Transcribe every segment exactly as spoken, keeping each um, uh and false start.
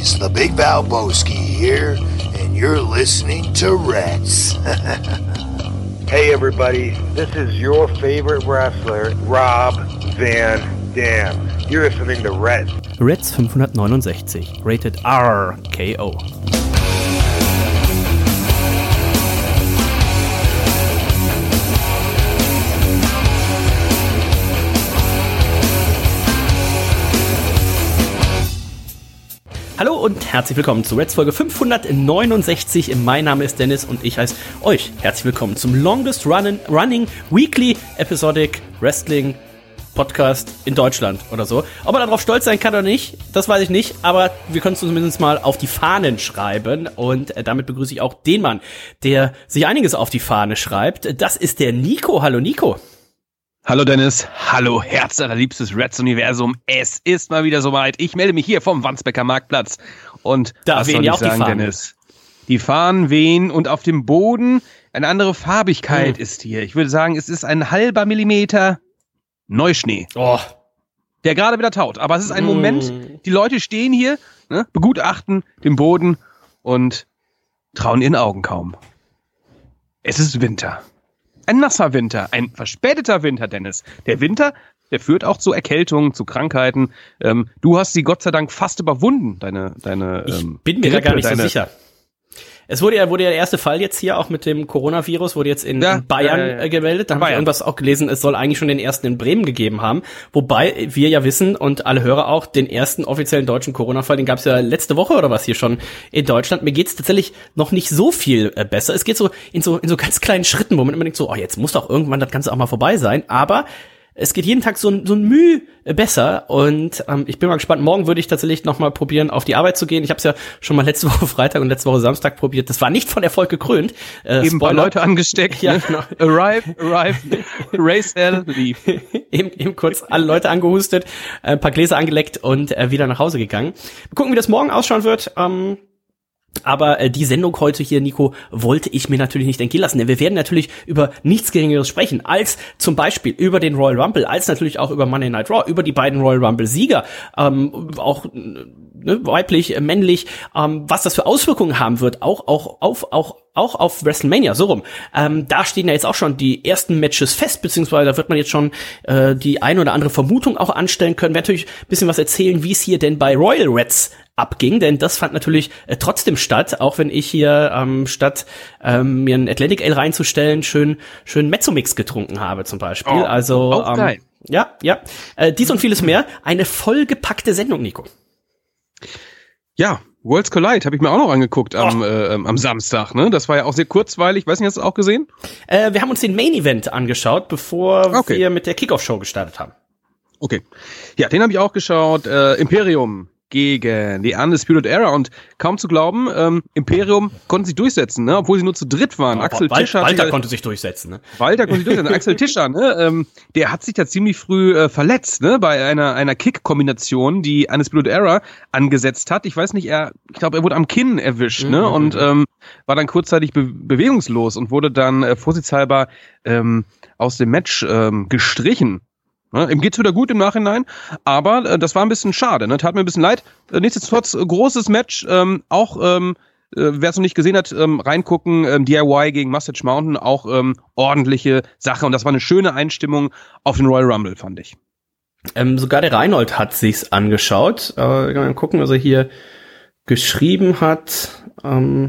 boys, the Big Valboski here, and you're listening to Reds. Hey everybody, this is your favorite wrestler, Rob Van Dam. You're listening to Reds. Reds fünfhundertneunundsechzig, rated R K O. Hallo und herzlich willkommen zu Reds Folge fünfhundertneunundsechzig. Mein Name ist Dennis und ich heiße euch herzlich willkommen zum Longest Running, running Weekly Episodic Wrestling Podcast in Deutschland oder so. Ob er darauf stolz sein kann oder nicht, das weiß ich nicht, aber wir können es zumindest mal auf die Fahnen schreiben und damit begrüße ich auch den Mann, der sich einiges auf die Fahne schreibt. Das ist der Nico. Hallo Nico. Hallo Dennis, hallo Herz allerliebstes Reds-Universum, es ist mal wieder soweit. Ich melde mich hier vom Wandsbeker Marktplatz und da was wehen soll ja ich auch sagen, die Fahnen. Dennis? Die Fahnen wehen und auf dem Boden eine andere Farbigkeit hm. ist hier. Ich würde sagen, es ist ein halber Millimeter Neuschnee, oh. der gerade wieder taut. Aber es ist ein hm. Moment, die Leute stehen hier, ne, begutachten den Boden und trauen ihren Augen kaum. Es ist Winter. Ein nasser Winter, ein verspäteter Winter, Dennis. Der Winter, der führt auch zu Erkältungen, zu Krankheiten. Ähm, du hast sie Gott sei Dank fast überwunden, deine deine. Ich ähm, bin mir Grippe, da gar nicht deine, so sicher. Es wurde ja, wurde ja der erste Fall jetzt hier auch mit dem Coronavirus, wurde jetzt in, ja, in Bayern ja, ja, ja. gemeldet. Da habe ich irgendwas auch gelesen, es soll eigentlich schon den ersten in Bremen gegeben haben. Wobei wir ja wissen und alle Hörer auch, den ersten offiziellen deutschen Corona-Fall, den gab es ja letzte Woche oder was hier schon in Deutschland. Mir geht's tatsächlich noch nicht so viel äh, besser. Es geht so in so in so ganz kleinen Schritten, wo man immer denkt so, oh, jetzt muss doch irgendwann das Ganze auch mal vorbei sein. Aber es geht jeden Tag so ein, so ein Mühe besser und ähm, ich bin mal gespannt. Morgen würde ich tatsächlich noch mal probieren, auf die Arbeit zu gehen. Ich habe es ja schon mal letzte Woche Freitag und letzte Woche Samstag probiert. Das war nicht von Erfolg gekrönt. Äh, Eben ein paar Leute angesteckt. Ja, ne? genau. Arrive, arrive, race hell, leave. eben, eben kurz alle Leute angehustet, ein paar Gläser angeleckt und äh, wieder nach Hause gegangen. Wir gucken, wie das morgen ausschauen wird. Ähm, Aber äh, die Sendung heute hier, Nico, wollte ich mir natürlich nicht entgehen lassen. Denn wir werden natürlich über nichts Geringeres sprechen, als zum Beispiel über den Royal Rumble, als natürlich auch über Monday Night Raw, über die beiden Royal Rumble-Sieger, ähm, auch ne, weiblich, äh, männlich, ähm, was das für Auswirkungen haben wird, auch auch auf auch auch auf WrestleMania, so rum. Ähm, da stehen ja jetzt auch schon die ersten Matches fest, beziehungsweise da wird man jetzt schon äh, die ein oder andere Vermutung auch anstellen können. Wir werden natürlich ein bisschen was erzählen, wie es hier denn bei Royal Reds abging, denn das fand natürlich äh, trotzdem statt, auch wenn ich hier ähm, statt ähm, mir einen Atlantic Ale reinzustellen, schön schön Mezzomix getrunken habe zum Beispiel. Oh, also auch ähm, geil. ja, ja, äh, dies und vieles mehr. Eine vollgepackte Sendung, Nico. Ja, Worlds Collide habe ich mir auch noch angeguckt am, oh. äh, am Samstag. Ne, das war ja auch sehr kurzweilig. Weiß nicht, hast du das auch gesehen? Äh, wir haben uns den Main Event angeschaut, bevor okay. wir mit der Kickoff-Show gestartet haben. Okay, ja, den habe ich auch geschaut. Äh, Imperium gegen die Undisputed Era und kaum zu glauben, ähm, Imperium konnten sich durchsetzen, ne, obwohl sie nur zu dritt waren. Ja, Axel Wal- Tischer Walter sich, konnte sich durchsetzen, ne? Walter konnte sich durchsetzen. Axel Tischer, ne, ähm, der hat sich da ziemlich früh äh, verletzt, ne, bei einer einer Kick-Kombination, die Undisputed Era angesetzt hat. Ich weiß nicht, er, ich glaube, er wurde am Kinn erwischt, mhm, ne, und ähm, war dann kurzzeitig be- bewegungslos und wurde dann äh, vorsichtshalber ähm, aus dem Match ähm, gestrichen. Ne, ihm geht's wieder gut im Nachhinein, aber äh, das war ein bisschen schade, ne? Tat mir ein bisschen leid. Äh, nichtsdestotrotz, äh, großes Match, ähm, auch, ähm, äh, wer es noch nicht gesehen hat, ähm, reingucken, ähm, D I Y gegen Mustache Mountain, auch ähm, ordentliche Sache und das war eine schöne Einstimmung auf den Royal Rumble, fand ich. Ähm, sogar der Reinhold hat sich's angeschaut. Äh, wir können gucken, was er hier geschrieben hat. Ähm,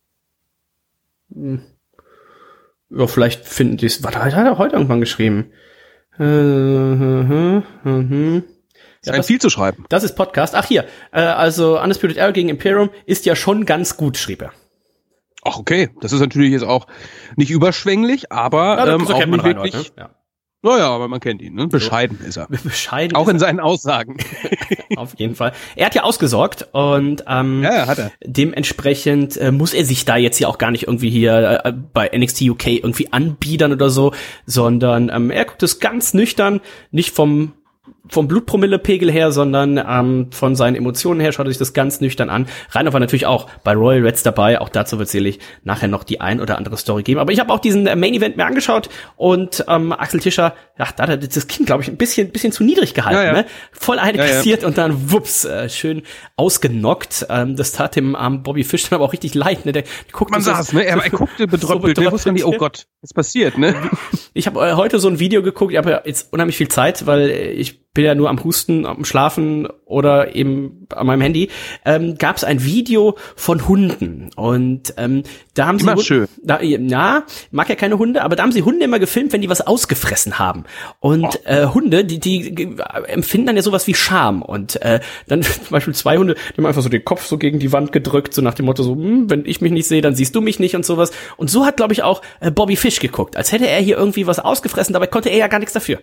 ja, vielleicht finden die es. Was hat er heute irgendwann geschrieben? Äh, äh, äh, äh. Ist ja, ein viel zu schreiben. Das ist Podcast. Ach hier, äh, also Undisputed Era gegen Imperium ist ja schon ganz gut, schrieb er. Ach okay, das ist natürlich jetzt auch nicht überschwänglich, aber ja, ähm, so auch nicht wirklich. Reinhold, ne? Ja. Naja, aber man kennt ihn, ne? Bescheiden so. Ist er. Bescheiden auch ist in er. seinen Aussagen. Auf jeden Fall. Er hat ja ausgesorgt und ähm, ja, hat er. dementsprechend äh, muss er sich da jetzt ja auch gar nicht irgendwie hier äh, bei N X T U K irgendwie anbiedern oder so, sondern ähm, er guckt es ganz nüchtern, nicht vom vom Blutpromillepegel her, sondern ähm, von seinen Emotionen her schaut er sich das ganz nüchtern an. Reinhold war natürlich auch bei Royal Reds dabei, auch dazu wird sicherlich nachher noch die ein oder andere Story geben. Aber ich habe auch diesen äh, Main Event mir angeschaut und ähm, Axel Tischer, ja, da hat er das Kind, glaube ich, ein bisschen bisschen zu niedrig gehalten, ja, ja. Ne? Voll eine ja, kassiert ja. Und dann wups, äh, schön ausgenockt. Ähm, das tat dem armen Bobby Fish dann aber auch richtig leid, ne? Der, der guckte Man so, sah es, ne? Er, er guckte bedröppelt, so der wusste nicht, oh Gott, was passiert, ne? Ich habe äh, heute so ein Video geguckt, ich habe ja jetzt unheimlich viel Zeit, weil ich bin ja nur am Husten, am Schlafen oder eben an meinem Handy, ähm, gab es ein Video von Hunden und ähm, da haben sie immer schön. Da, ja, mag ja keine Hunde, aber da haben sie Hunde immer gefilmt, wenn die was ausgefressen haben und oh. äh, Hunde, die die empfinden dann ja sowas wie Scham und äh, dann zum Beispiel zwei Hunde, die haben einfach so den Kopf so gegen die Wand gedrückt, so nach dem Motto so, hm, wenn ich mich nicht sehe, dann siehst du mich nicht und sowas und so hat, glaube ich, auch äh, Bobby Fish geguckt, als hätte er hier irgendwie was ausgefressen, dabei konnte er ja gar nichts dafür.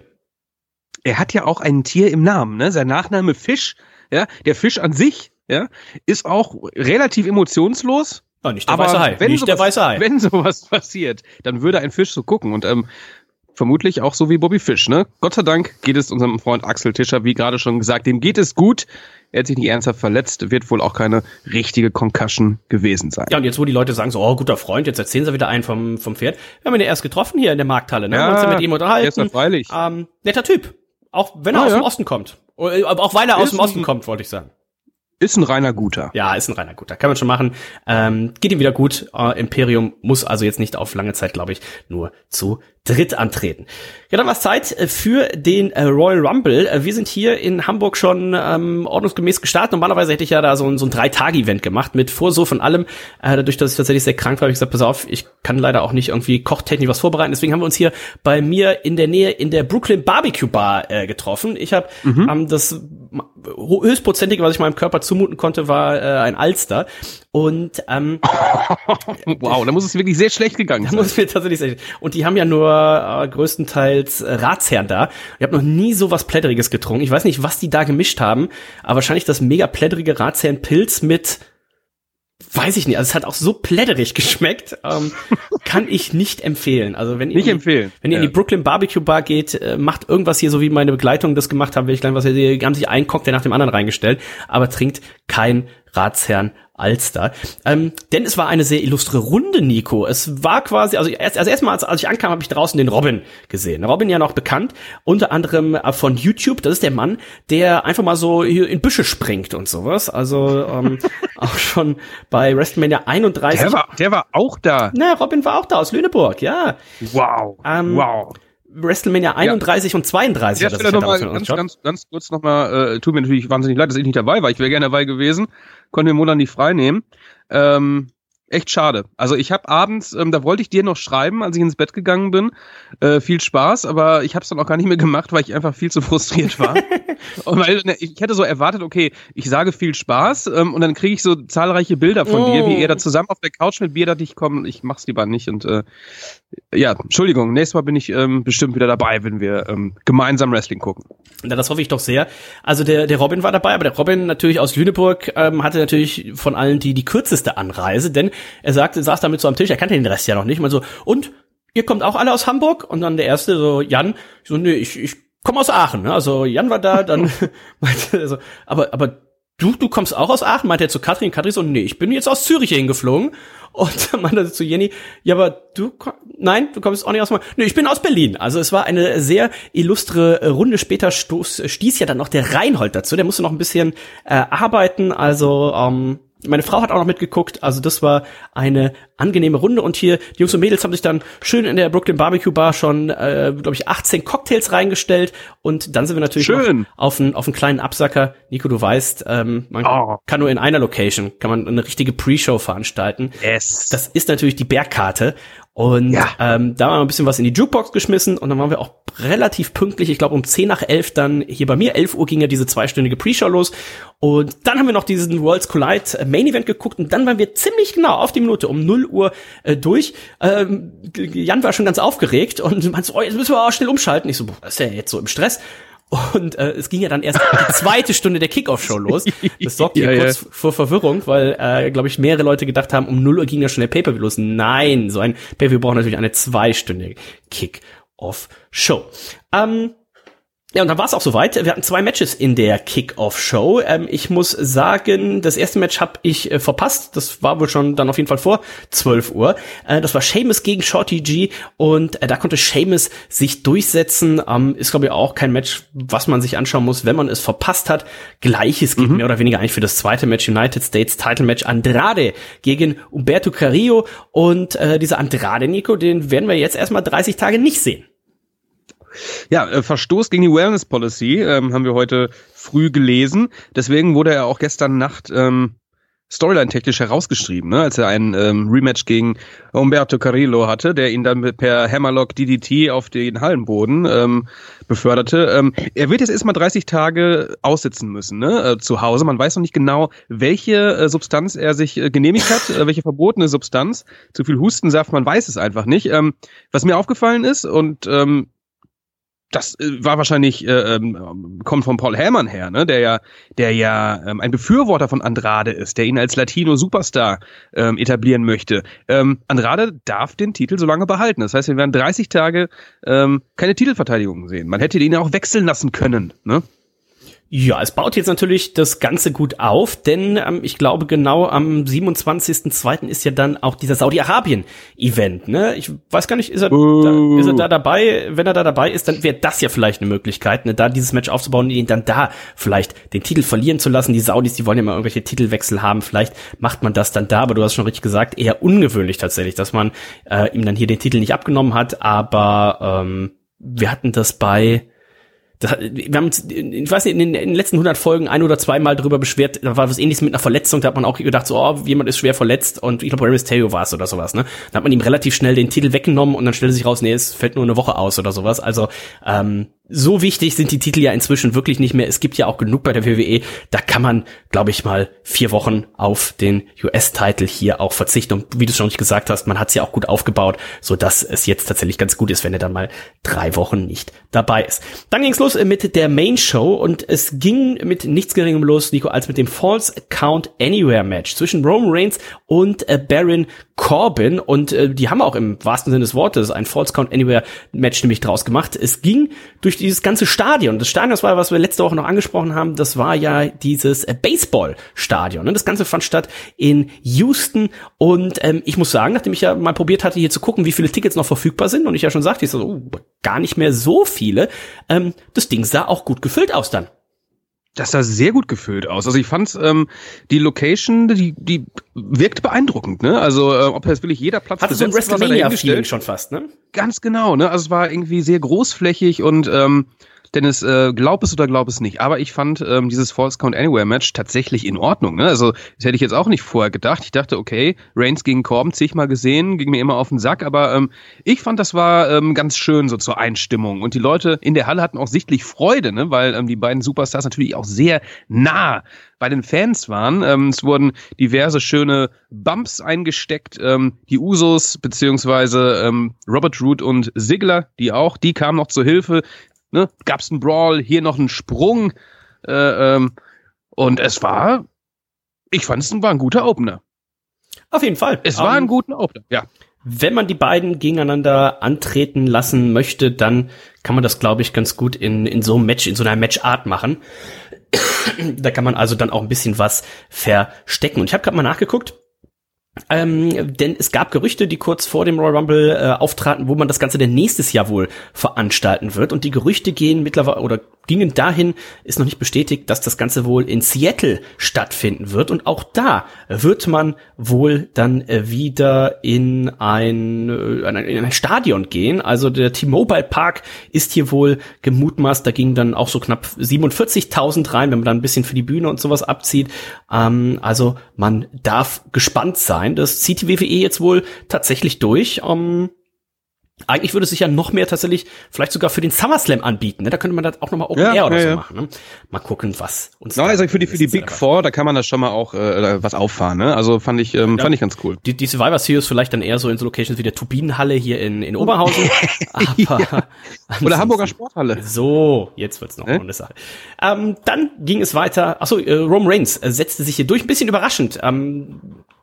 Er hat ja auch ein Tier im Namen, ne? Sein Nachname Fisch, ja, der Fisch an sich, ja, ist auch relativ emotionslos. Oh, nicht der aber weiße Hai, wenn nicht sowas, der weiße Hai. Wenn sowas passiert, dann würde ein Fisch so gucken und ähm, vermutlich auch so wie Bobby Fish, ne? Gott sei Dank geht es unserem Freund Axel Tischer, wie gerade schon gesagt, dem geht es gut. Er hat sich nicht ernsthaft verletzt, wird wohl auch keine richtige Concussion gewesen sein. Ja, und jetzt, wo die Leute sagen so, oh, guter Freund, jetzt erzählen sie wieder einen vom, vom Pferd. Wir haben ihn ja erst getroffen hier in der Markthalle, ne? Ja, wir haben uns ja mit ihm unterhalten. ist ja freilich. Ähm, netter Typ. Auch wenn er ah, aus ja. dem Osten kommt. Aber auch weil er ist aus dem Osten ein, kommt, wollte ich sagen. Ist ein reiner Guter. Ja, ist ein reiner Guter. Kann man schon machen. Ähm, geht ihm wieder gut. Äh, Imperium muss also jetzt nicht auf lange Zeit, glaube ich, nur zu dritt antreten. Ja, dann war es Zeit für den äh, Royal Rumble. Äh, wir sind hier in Hamburg schon ähm, ordnungsgemäß gestartet. Normalerweise hätte ich ja da so ein, so ein Drei-Tage-Event gemacht mit Vorso von allem. Äh, dadurch, dass ich tatsächlich sehr krank war, habe ich gesagt, pass auf, ich kann leider auch nicht irgendwie kochtechnisch was vorbereiten. Deswegen haben wir uns hier bei mir in der Nähe in der Brooklyn Barbecue Bar äh, getroffen. Ich habe mhm. ähm, das höchstprozentige, was ich meinem Körper zumuten konnte, war äh, ein Alster. Und ähm, wow, da muss es wirklich sehr schlecht gegangen sein. Da muss es mir tatsächlich sehr. Und die haben ja nur äh, größtenteils äh, Ratsherren da. Ich habe noch nie so was Plätteriges getrunken. Ich weiß nicht, was die da gemischt haben, aber wahrscheinlich das mega plätterige Ratsherrenpilz mit, weiß ich nicht. Also es hat auch so plätterig geschmeckt, ähm, kann ich nicht empfehlen. Also wenn ihr nicht die, empfehlen. Wenn ihr ja. in die Brooklyn Barbecue Bar geht, äh, macht irgendwas hier, so wie meine Begleitung das gemacht haben, will ich gleich was. Die haben sich einen Cocktail nach dem anderen reingestellt, aber trinkt kein Ratsherrn Alster. Ähm, denn es war eine sehr illustre Runde, Nico. Es war quasi, also erst also erstmal, als, als ich ankam, habe ich draußen den Robin gesehen. Robin ja noch bekannt, unter anderem von YouTube. Das ist der Mann, der einfach mal so hier in Büsche springt und sowas. Also ähm, auch schon bei WrestleMania einunddreißig. Der war, der war auch da. Na, Robin war auch da aus Lüneburg, ja. Wow, ähm, wow. WrestleMania einunddreißig ja. und zweiunddreißig. Ja, das noch mal ganz, ganz, ganz kurz nochmal, äh, tut mir natürlich wahnsinnig leid, dass ich nicht dabei war. Ich wäre gerne dabei gewesen, konnte mir Monat nicht frei nehmen. Ähm, echt schade. Also ich habe abends, ähm, da wollte ich dir noch schreiben, als ich ins Bett gegangen bin. Äh, viel Spaß, aber ich habe es dann auch gar nicht mehr gemacht, weil ich einfach viel zu frustriert war. Und weil, ne, ich hätte so erwartet, okay, ich sage viel Spaß ähm, und dann kriege ich so zahlreiche Bilder von oh. dir, wie ihr da zusammen auf der Couch mit Bier da dich kommen. Ich mach's lieber nicht und äh, ja, Entschuldigung, nächstes Mal bin ich ähm, bestimmt wieder dabei, wenn wir ähm, gemeinsam Wrestling gucken. Na, das hoffe ich doch sehr. Also der der Robin war dabei, aber der Robin natürlich aus Lüneburg ähm, hatte natürlich von allen die die kürzeste Anreise, denn er sagte, saß damit so am Tisch, er kannte den Rest ja noch nicht, mal so, und ihr kommt auch alle aus Hamburg? Und dann der erste so, Jan, ich so, nee, ich ich komme aus Aachen, ne? Also Jan war da, dann meinte er so, aber aber du du kommst auch aus Aachen? Meinte er zu Katrin, Katrin so, nee, ich bin jetzt aus Zürich hingeflogen. Und dann meinte er zu Jenny, ja, aber du, nein, du kommst auch nicht aus, nee, ich bin aus Berlin. Also es war eine sehr illustre Runde. Später stoß, stieß ja dann noch der Reinhold dazu, der musste noch ein bisschen äh, arbeiten, also ähm, meine Frau hat auch noch mitgeguckt, also das war eine angenehme Runde und hier, die Jungs und Mädels haben sich dann schön in der Brooklyn Barbecue Bar schon, äh, glaube ich, achtzehn Cocktails reingestellt und dann sind wir natürlich schön. noch auf einen auf einen kleinen Absacker. Nico, du weißt, ähm, man oh. kann nur in einer Location, kann man eine richtige Pre-Show veranstalten. Yes. Das ist natürlich die Bergkarte. Und ja. ähm, da haben wir ein bisschen was in die Jukebox geschmissen und dann waren wir auch relativ pünktlich, ich glaube um zehn nach elf dann hier bei mir, elf Uhr ging ja diese zweistündige Pre-Show los und dann haben wir noch diesen Worlds Collide Main Event geguckt und dann waren wir ziemlich genau auf die Minute um null Uhr äh, durch. Ähm, Jan war schon ganz aufgeregt und meinte so, oh, jetzt müssen wir auch schnell umschalten. Ich so, boah, das ist ja jetzt so im Stress. Und äh, es ging ja dann erst die zweite Stunde der Kickoff-Show los. Das sorgte ja, ja kurz ja. vor Verwirrung, weil, äh, glaube ich, mehrere Leute gedacht haben, um null Uhr ging ja schon der Pay-Per-View los. Nein, so ein Pay-Per-View braucht natürlich eine zweistündige Kick-Off-Show. Ähm, Ja, und dann war es auch soweit. Wir hatten zwei Matches in der Kick-Off-Show. Ähm, ich muss sagen, das erste Match habe ich äh, verpasst. Das war wohl schon dann auf jeden Fall vor zwölf Uhr. Äh, das war Sheamus gegen Shorty G. Und äh, da konnte Sheamus sich durchsetzen. Ähm, ist, glaube ich, auch kein Match, was man sich anschauen muss, wenn man es verpasst hat. Gleiches gilt mhm. mehr oder weniger eigentlich für das zweite Match, United States Title Match. Andrade gegen Humberto Carrillo. Und äh, dieser Andrade, Nico, den werden wir jetzt erstmal dreißig Tage nicht sehen. Ja, äh, Verstoß gegen die Wellness Policy ähm, haben wir heute früh gelesen. Deswegen wurde er auch gestern Nacht ähm, Storyline-technisch herausgeschrieben, ne? Als er ein ähm, Rematch gegen Humberto Carrillo hatte, der ihn dann per Hammerlock D D T auf den Hallenboden ähm, beförderte. Ähm, er wird jetzt erstmal dreißig Tage aussitzen müssen, ne? Äh, zu Hause. Man weiß noch nicht genau, welche äh, Substanz er sich äh, genehmigt hat, äh, welche verbotene Substanz. Zu viel Hustensaft, man weiß es einfach nicht. Ähm, was mir aufgefallen ist und ähm, das war wahrscheinlich, äh, ähm, kommt von Paul Heyman her, ne, der ja, der ja ähm, ein Befürworter von Andrade ist, der ihn als Latino-Superstar ähm, etablieren möchte. Ähm, Andrade darf den Titel so lange behalten. Das heißt, wir werden dreißig Tage ähm, keine Titelverteidigung sehen. Man hätte ihn auch wechseln lassen können, ne? Ja, es baut jetzt natürlich das Ganze gut auf, denn ähm, ich glaube, genau am siebenundzwanzigsten zweiten ist ja dann auch dieser Saudi-Arabien-Event, ne? Ich weiß gar nicht, ist er, uh. da, ist er da dabei? Wenn er da dabei ist, dann wäre das ja vielleicht eine Möglichkeit, ne? Da dieses Match aufzubauen und ihn dann da vielleicht den Titel verlieren zu lassen. Die Saudis, die wollen ja mal irgendwelche Titelwechsel haben, vielleicht macht man das dann da, aber du hast schon richtig gesagt, eher ungewöhnlich tatsächlich, dass man äh, ihm dann hier den Titel nicht abgenommen hat, aber ähm, wir hatten das bei Das, wir haben uns, ich weiß nicht, in den, in den letzten hundert Folgen ein oder zweimal drüber beschwert, da war was Ähnliches mit einer Verletzung, da hat man auch gedacht, so, oh, jemand ist schwer verletzt und ich glaube, Rey Mysterio war es oder sowas, ne? Da hat man ihm relativ schnell den Titel weggenommen und dann stellte sich raus, nee, es fällt nur eine Woche aus oder sowas. Also, ähm, so wichtig sind die Titel ja inzwischen wirklich nicht mehr. Es gibt ja auch genug bei der W W E. Da kann man, glaube ich mal, vier Wochen auf den U S-Titel hier auch verzichten. Und wie du schon nicht gesagt hast, man hat es ja auch gut aufgebaut, so dass es jetzt tatsächlich ganz gut ist, wenn er dann mal drei Wochen nicht dabei ist. Dann ging es los mit der Main Show und es ging mit nichts Geringem los, Nico, als mit dem Falls Count Anywhere Match zwischen Roman Reigns und äh, Baron Corbin. Und äh, die haben auch im wahrsten Sinne des Wortes ein Falls Count Anywhere Match nämlich draus gemacht. Es ging durch dieses ganze Stadion. Das Stadion, das war, was wir letzte Woche noch angesprochen haben, das war ja dieses äh, Baseball-Stadion. Das Ganze fand statt in Houston und ähm, ich muss sagen, nachdem ich ja mal probiert hatte, hier zu gucken, wie viele Tickets noch verfügbar sind und ich ja schon sagte, ich so, oh, gar nicht mehr so viele, ähm, das Ding sah auch gut gefüllt aus dann. Das sah sehr gut gefüllt aus. Also ich fand ähm, die Location, die die wirkt beeindruckend, ne? Also äh, ob jetzt wirklich jeder Platz hat so ein WrestleMania-Feeling schon fast, ne? Ganz genau, ne? Also es war irgendwie sehr großflächig und ähm, Dennis, äh, glaub es oder glaub es nicht, aber ich fand ähm, dieses Falls Count Anywhere Match tatsächlich in Ordnung, ne? Also das hätte ich jetzt auch nicht vorher gedacht. Ich dachte, okay, Reigns gegen Corbin, zigmal gesehen, ging mir immer auf den Sack, aber ähm, ich fand, das war ähm, ganz schön so zur Einstimmung und die Leute in der Halle hatten auch sichtlich Freude, ne? Weil ähm, die beiden Superstars natürlich auch sehr nah bei den Fans waren. Ähm, es wurden diverse schöne Bumps eingesteckt, ähm, die Usos beziehungsweise ähm, Robert Roode und Ziggler, die auch, die kamen noch zur Hilfe. Ne, gab's einen Brawl, hier noch einen Sprung äh, ähm, und es war, ich fand es war ein guter Opener. Auf jeden Fall. Es war um, ein guter Opener, ja. Wenn man die beiden gegeneinander antreten lassen möchte, dann kann man das, glaube ich, ganz gut in in so einem Match, in so einer Matchart machen. Da kann man also dann auch ein bisschen was verstecken. Und ich habe gerade mal nachgeguckt. Ähm, denn es gab Gerüchte, die kurz vor dem Royal Rumble äh, auftraten, wo man das Ganze denn nächstes Jahr wohl veranstalten wird. Und die Gerüchte gehen mittlerweile oder gingen dahin, ist noch nicht bestätigt, dass das Ganze wohl in Seattle stattfinden wird. Und auch da wird man wohl dann äh, wieder in ein, äh, in ein Stadion gehen. Also der T-Mobile Park ist hier wohl gemutmaßt. Da gingen dann auch so knapp siebenundvierzigtausend rein, wenn man da ein bisschen für die Bühne und sowas abzieht. Ähm, also man darf gespannt sein. Das zieht die W W E jetzt wohl tatsächlich durch. Um, eigentlich würde es sich ja noch mehr tatsächlich vielleicht sogar für den SummerSlam anbieten. Ne? Da könnte man das auch nochmal Open ja, Air oder ja, so ja. machen. Ne? Mal gucken, was uns no, also für die für die Big Four, da kann man das schon mal auch äh, was auffahren. Ne? Also fand ich ähm, ja. fand ich ganz cool. Die, die Survivor Series vielleicht dann eher so in so Locations wie der Turbinenhalle hier in in Oberhausen. Aber ja. Oder Hamburger Sporthalle. So, jetzt wird's noch äh? eine Sache. Ähm, dann ging es weiter. Achso, äh, Roman Reigns äh, setzte sich hier durch, ein bisschen überraschend. Ähm,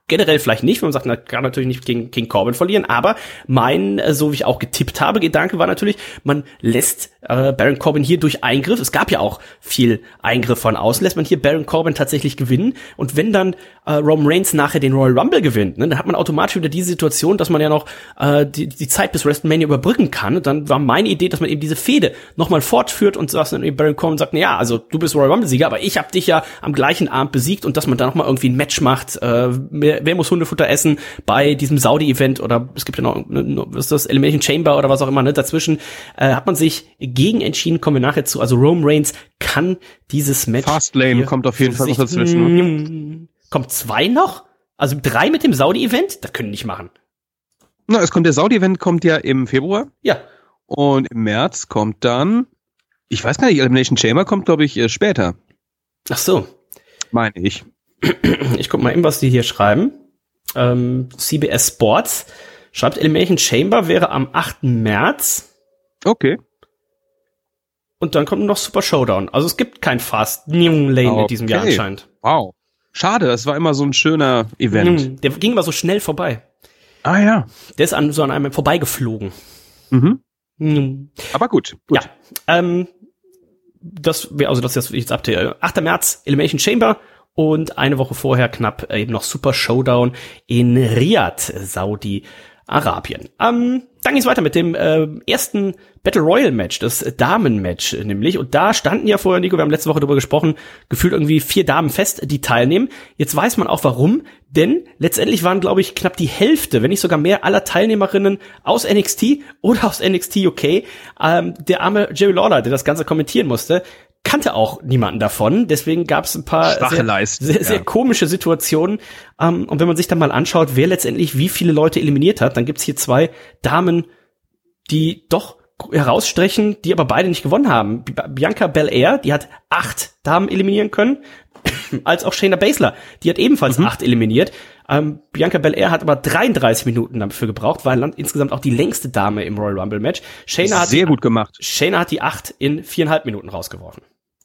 generell vielleicht nicht, wenn man sagt, man kann natürlich nicht gegen King Corbin verlieren, aber mein, so wie ich auch getippt habe, Gedanke war natürlich, man lässt äh, Baron Corbin hier durch Eingriff, es gab ja auch viel Eingriff von außen, lässt man hier Baron Corbin tatsächlich gewinnen und wenn dann äh, Roman Reigns nachher den Royal Rumble gewinnt, ne, dann hat man automatisch wieder diese Situation, dass man ja noch äh, die, die Zeit bis WrestleMania überbrücken kann und dann war meine Idee, dass man eben diese Fehde nochmal fortführt und dass dann eben Baron Corbin sagt, na ja, also du bist Royal Rumble-Sieger, aber ich habe dich ja am gleichen Abend besiegt und dass man da nochmal irgendwie ein Match macht, äh, wer, wer muss Hundefutter essen bei diesem Saudi-Event oder es gibt ja noch, was ist das, Elimination Chamber oder was auch immer, ne, dazwischen äh, hat man sich gegen entschieden, kommen wir nachher zu, also Roman Reigns kann dieses Match. Fastlane kommt auf jeden Fall noch dazwischen. Kommt zwei noch? Also drei mit dem Saudi-Event? Das können die nicht machen. Na, es kommt, der Saudi-Event kommt ja im Februar. Ja. Und im März kommt dann, ich weiß gar nicht, Elimination Chamber kommt, glaube ich, später. Ach so. Meine ich. Ich guck mal eben, was die hier schreiben. Ähm, C B S Sports schreibt, Elimination Chamber wäre am achten März. Okay. Und dann kommt noch Super Showdown. Also es gibt kein Fast New Lane okay. in diesem Jahr anscheinend. Wow. Schade, das war immer so ein schöner Event. Der ging immer so schnell vorbei. Ah ja. Der ist an so an einem vorbeigeflogen. Mhm. Mhm. Aber gut. gut. Ja. Ähm, das wäre also das, was ich jetzt abteile. achter März Elimination Chamber. Und eine Woche vorher knapp eben noch Super Showdown in Riyadh, Saudi-Arabien. Ähm, dann geht's weiter mit dem äh, ersten Battle Royal Match, das Damen-Match nämlich. Und da standen ja vorher, Nico, wir haben letzte Woche darüber gesprochen, gefühlt irgendwie vier Damen fest, die teilnehmen. Jetzt weiß man auch warum, denn letztendlich waren, glaube ich, knapp die Hälfte, wenn nicht sogar mehr aller Teilnehmerinnen aus N X T oder aus N X T U K. Ähm, der arme Jerry Lawler, der das Ganze kommentieren musste, kannte auch niemanden davon, deswegen gab es ein paar Schwache sehr, Leisten, sehr, sehr ja. komische Situationen. Um, und wenn man sich dann mal anschaut, wer letztendlich wie viele Leute eliminiert hat, dann gibt's hier zwei Damen, die doch herausstechen, die aber beide nicht gewonnen haben. Bianca Belair, die hat acht Damen eliminieren können, als auch Shayna Baszler, die hat ebenfalls mhm. acht eliminiert. Ähm, Bianca Belair hat aber dreiunddreißig Minuten dafür gebraucht, war insgesamt auch die längste Dame im Royal Rumble Match. Shayna hat sehr die, gut gemacht. Shayna hat die acht in viereinhalb Minuten rausgeworfen.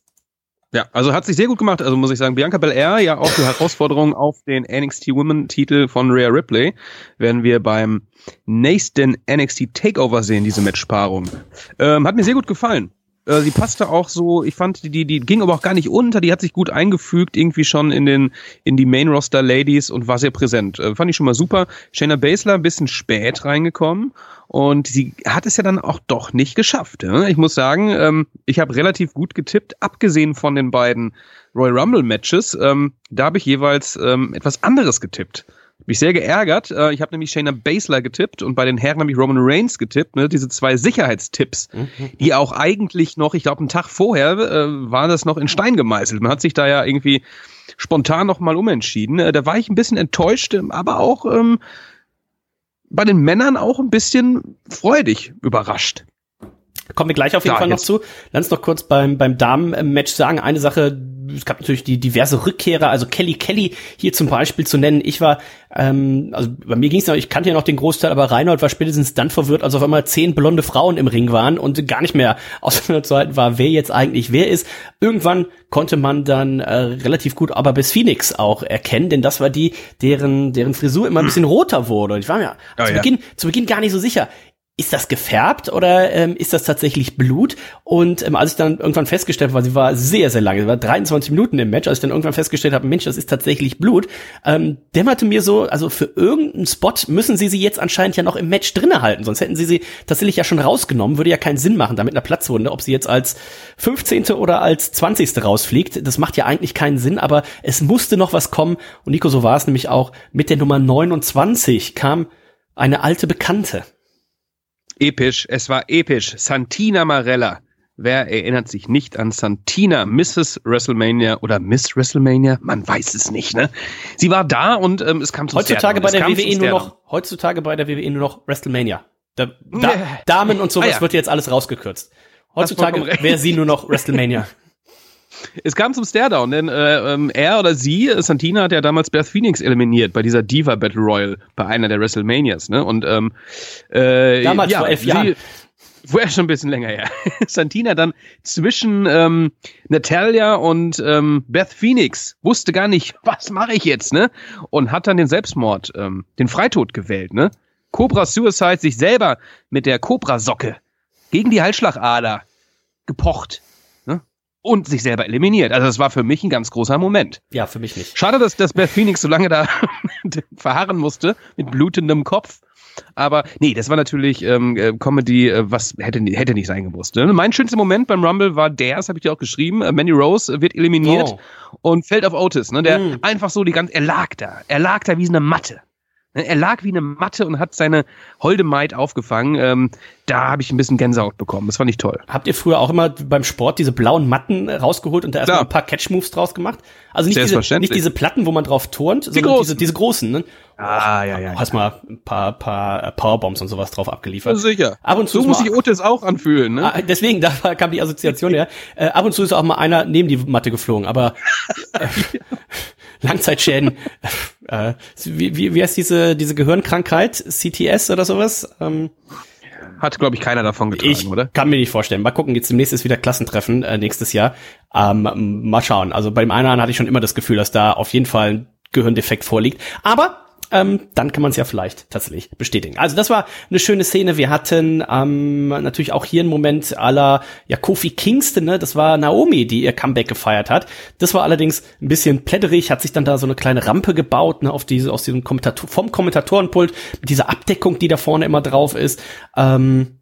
Ja, also hat sich sehr gut gemacht. Also muss ich sagen, Bianca Belair, ja auch die Herausforderung auf den N X T Women Titel von Rhea Ripley, werden wir beim nächsten N X T Takeover sehen, diese Matchpaarung. Ähm, hat mir sehr gut gefallen. Äh, sie passte auch so, ich fand, die, die, die ging aber auch gar nicht unter, die hat sich gut eingefügt, irgendwie schon in den, in die Main Roster Ladies und war sehr präsent. Äh, fand ich schon mal super. Shayna Baszler ein bisschen spät reingekommen. Und sie hat es ja dann auch doch nicht geschafft. Ja? Ich muss sagen, ähm, ich habe relativ gut getippt, abgesehen von den beiden Royal Rumble Matches. Ähm, da habe ich jeweils ähm, etwas anderes getippt. Mich sehr geärgert. Äh, ich habe nämlich Shayna Baszler getippt und bei den Herren habe ich Roman Reigns getippt. Ne? Diese zwei Sicherheitstipps, mhm. die auch eigentlich noch, ich glaube, einen Tag vorher äh, war das noch in Stein gemeißelt. Man hat sich da ja irgendwie spontan noch mal umentschieden. Äh, da war ich ein bisschen enttäuscht, aber auch ähm, bei den Männern auch ein bisschen freudig überrascht. Kommen wir gleich auf jeden da Fall noch jetzt. zu. Lass uns noch kurz beim beim Damen-Match sagen. Eine Sache, es gab natürlich die diverse Rückkehrer, also Kelly Kelly hier zum Beispiel zu nennen. Ich war, ähm, also bei mir ging es noch, ich kannte ja noch den Großteil, aber Reinhold war spätestens dann verwirrt, als auf einmal zehn blonde Frauen im Ring waren und gar nicht mehr auseinanderzuhalten war, wer jetzt eigentlich wer ist. Irgendwann konnte man dann äh, relativ gut aber bis Phoenix auch erkennen, denn das war die, deren deren Frisur immer ein bisschen roter wurde. Und ich war mir oh, zu ja. Beginn zu Beginn gar nicht so sicher. Ist das gefärbt oder ähm, ist das tatsächlich Blut? Und ähm, als ich dann irgendwann festgestellt habe, weil sie war sehr, sehr lange, sie war dreiundzwanzig Minuten im Match, als ich dann irgendwann festgestellt habe, Mensch, das ist tatsächlich Blut, ähm, dämmerte mir so, also für irgendeinen Spot müssen sie sie jetzt anscheinend ja noch im Match drinne halten, sonst hätten sie sie tatsächlich ja schon rausgenommen, würde ja keinen Sinn machen, da mit einer Platzwunde, ob sie jetzt als fünfzehnte oder als zwanzigste rausfliegt, das macht ja eigentlich keinen Sinn, aber es musste noch was kommen und Nico, so war es nämlich auch, mit der Nummer neunundzwanzig kam eine alte Bekannte. Episch, es war episch. Santina Marella. Wer erinnert sich nicht an Santina, Misses WrestleMania oder Miss WrestleMania? Man weiß es nicht, ne? Sie war da und ähm, es kam zum Heutzutage Stairdown. bei der Es kam W W E zum nur Stairdown. noch, heutzutage bei der W W E nur noch WrestleMania. Da, da, Damen und sowas Ah, ja. wird jetzt alles rausgekürzt. Hast Heutzutage vollkommen recht. wäre sie nur noch WrestleMania. Es kam zum Stairdown, denn äh, ähm, er oder sie, äh, Santina, hat ja damals Beth Phoenix eliminiert bei dieser Diva Battle Royal bei einer der WrestleManias, ne? Und ähm, äh, Damals ja, vor elf sie, Jahren. Vorher schon ein bisschen länger her. Santina dann zwischen ähm, Natalya und ähm, Beth Phoenix. Wusste gar nicht, was mache ich jetzt, ne? Und hat dann den Selbstmord, ähm, den Freitod gewählt, ne? Cobra Suicide, sich selber mit der Cobra-Socke gegen die Halsschlagader gepocht, ne? Und sich selber eliminiert. Also das war für mich ein ganz großer Moment. Ja, für mich nicht. Schade, dass, dass Beth Phoenix so lange da verharren musste, mit blutendem Kopf. Aber nee, das war natürlich ähm, Comedy, äh, was hätte, hätte nicht sein gemusst. Ne? Mein schönster Moment beim Rumble war der, das habe ich dir auch geschrieben, äh, Mandy Rose wird eliminiert oh. und fällt auf Otis. Ne? Der mm. einfach so die ganze, er lag da, er lag da wie eine Matte. Ne? Er lag wie eine Matte und hat seine holde Maid aufgefangen. Ähm, da habe ich ein bisschen Gänsehaut bekommen, das fand ich toll. Habt ihr früher auch immer beim Sport diese blauen Matten rausgeholt und da erstmal ein paar Catch-Moves draus gemacht? Also nicht diese, nicht diese Platten, wo man drauf turnt, sondern großen. diese, diese großen, ne? Ah, ja, ja. Auch erstmal ein paar, paar Powerbombs und sowas drauf abgeliefert. Ja, sicher. Ab und zu so muss sich Otis auch anfühlen, ne? Ah, deswegen, da kam die Assoziation her. Äh, ab und zu ist auch mal einer neben die Matte geflogen, aber äh, Langzeitschäden. Äh, wie, wie, wie heißt diese, diese Gehirnkrankheit? C T S oder sowas? Ähm, Hat, glaube ich, keiner davon getragen, ich oder? Kann mir nicht vorstellen. Mal gucken, jetzt demnächst ist wieder Klassentreffen äh, nächstes Jahr. Ähm, mal schauen. Also beim einen hatte ich schon immer das Gefühl, dass da auf jeden Fall ein Gehirndefekt vorliegt. Aber ähm, dann kann man es ja vielleicht tatsächlich bestätigen. Also das war eine schöne Szene. Wir hatten ähm, natürlich auch hier einen Moment à la ja, Kofi Kingston, ne? Das war Naomi, die ihr Comeback gefeiert hat. Das war allerdings ein bisschen plätterig, hat sich dann da so eine kleine Rampe gebaut, ne, auf diese, aus diesem Kommentator, vom Kommentatorenpult, mit dieser Abdeckung, die da vorne immer drauf ist. Ähm,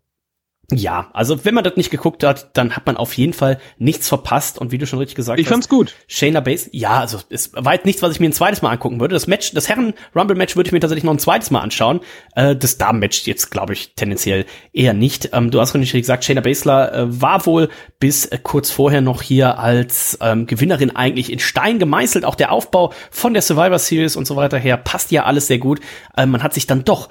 Ja, also wenn man das nicht geguckt hat, dann hat man auf jeden Fall nichts verpasst. Und wie du schon richtig gesagt ich hast. fand's gut. Shayna Baszler, ja, also es war jetzt nichts, was ich mir ein zweites Mal angucken würde. Das Match, das Herren-Rumble-Match würde ich mir tatsächlich noch ein zweites Mal anschauen. Äh, das Damen-Match jetzt, glaube ich, tendenziell eher nicht. Ähm, du hast richtig gesagt, Shayna Baszler äh, war wohl bis äh, kurz vorher noch hier als ähm, Gewinnerin eigentlich in Stein gemeißelt. Auch der Aufbau von der Survivor Series und so weiter her passt ja alles sehr gut. Äh, man hat sich dann doch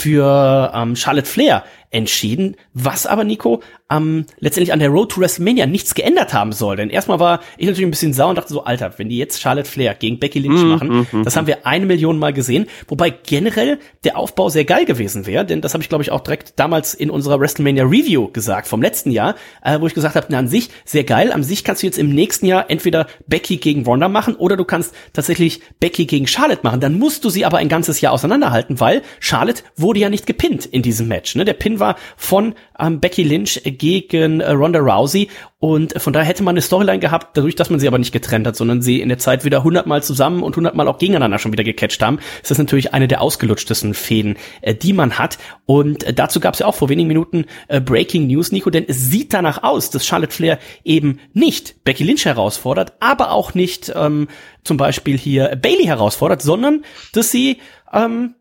für ähm, Charlotte Flair entschieden, was aber, Nico, ähm, letztendlich an der Road to WrestleMania nichts geändert haben soll. Denn erstmal war ich natürlich ein bisschen sauer und dachte so, Alter, wenn die jetzt Charlotte Flair gegen Becky Lynch mm, machen, mm, das haben wir eine Million Mal gesehen, wobei generell der Aufbau sehr geil gewesen wäre, denn das habe ich, glaube ich, auch direkt damals in unserer WrestleMania Review gesagt, vom letzten Jahr, äh, wo ich gesagt habe, na, an sich sehr geil, an sich kannst du jetzt im nächsten Jahr entweder Becky gegen Ronda machen oder du kannst tatsächlich Becky gegen Charlotte machen, dann musst du sie aber ein ganzes Jahr auseinanderhalten, weil Charlotte wurde ja nicht gepinnt in diesem Match, ne? Der Pin war von ähm, Becky Lynch gegen äh, Ronda Rousey und äh, von daher hätte man eine Storyline gehabt, dadurch, dass man sie aber nicht getrennt hat, sondern sie in der Zeit wieder hundertmal zusammen und hundertmal auch gegeneinander schon wieder gecatcht haben, ist das natürlich eine der ausgelutschtesten Fäden, äh, die man hat. Und äh, dazu gab es ja auch vor wenigen Minuten äh, Breaking News, Nico, denn es sieht danach aus, dass Charlotte Flair eben nicht Becky Lynch herausfordert, aber auch nicht ähm, zum Beispiel hier Bayley herausfordert, sondern dass sie ähm,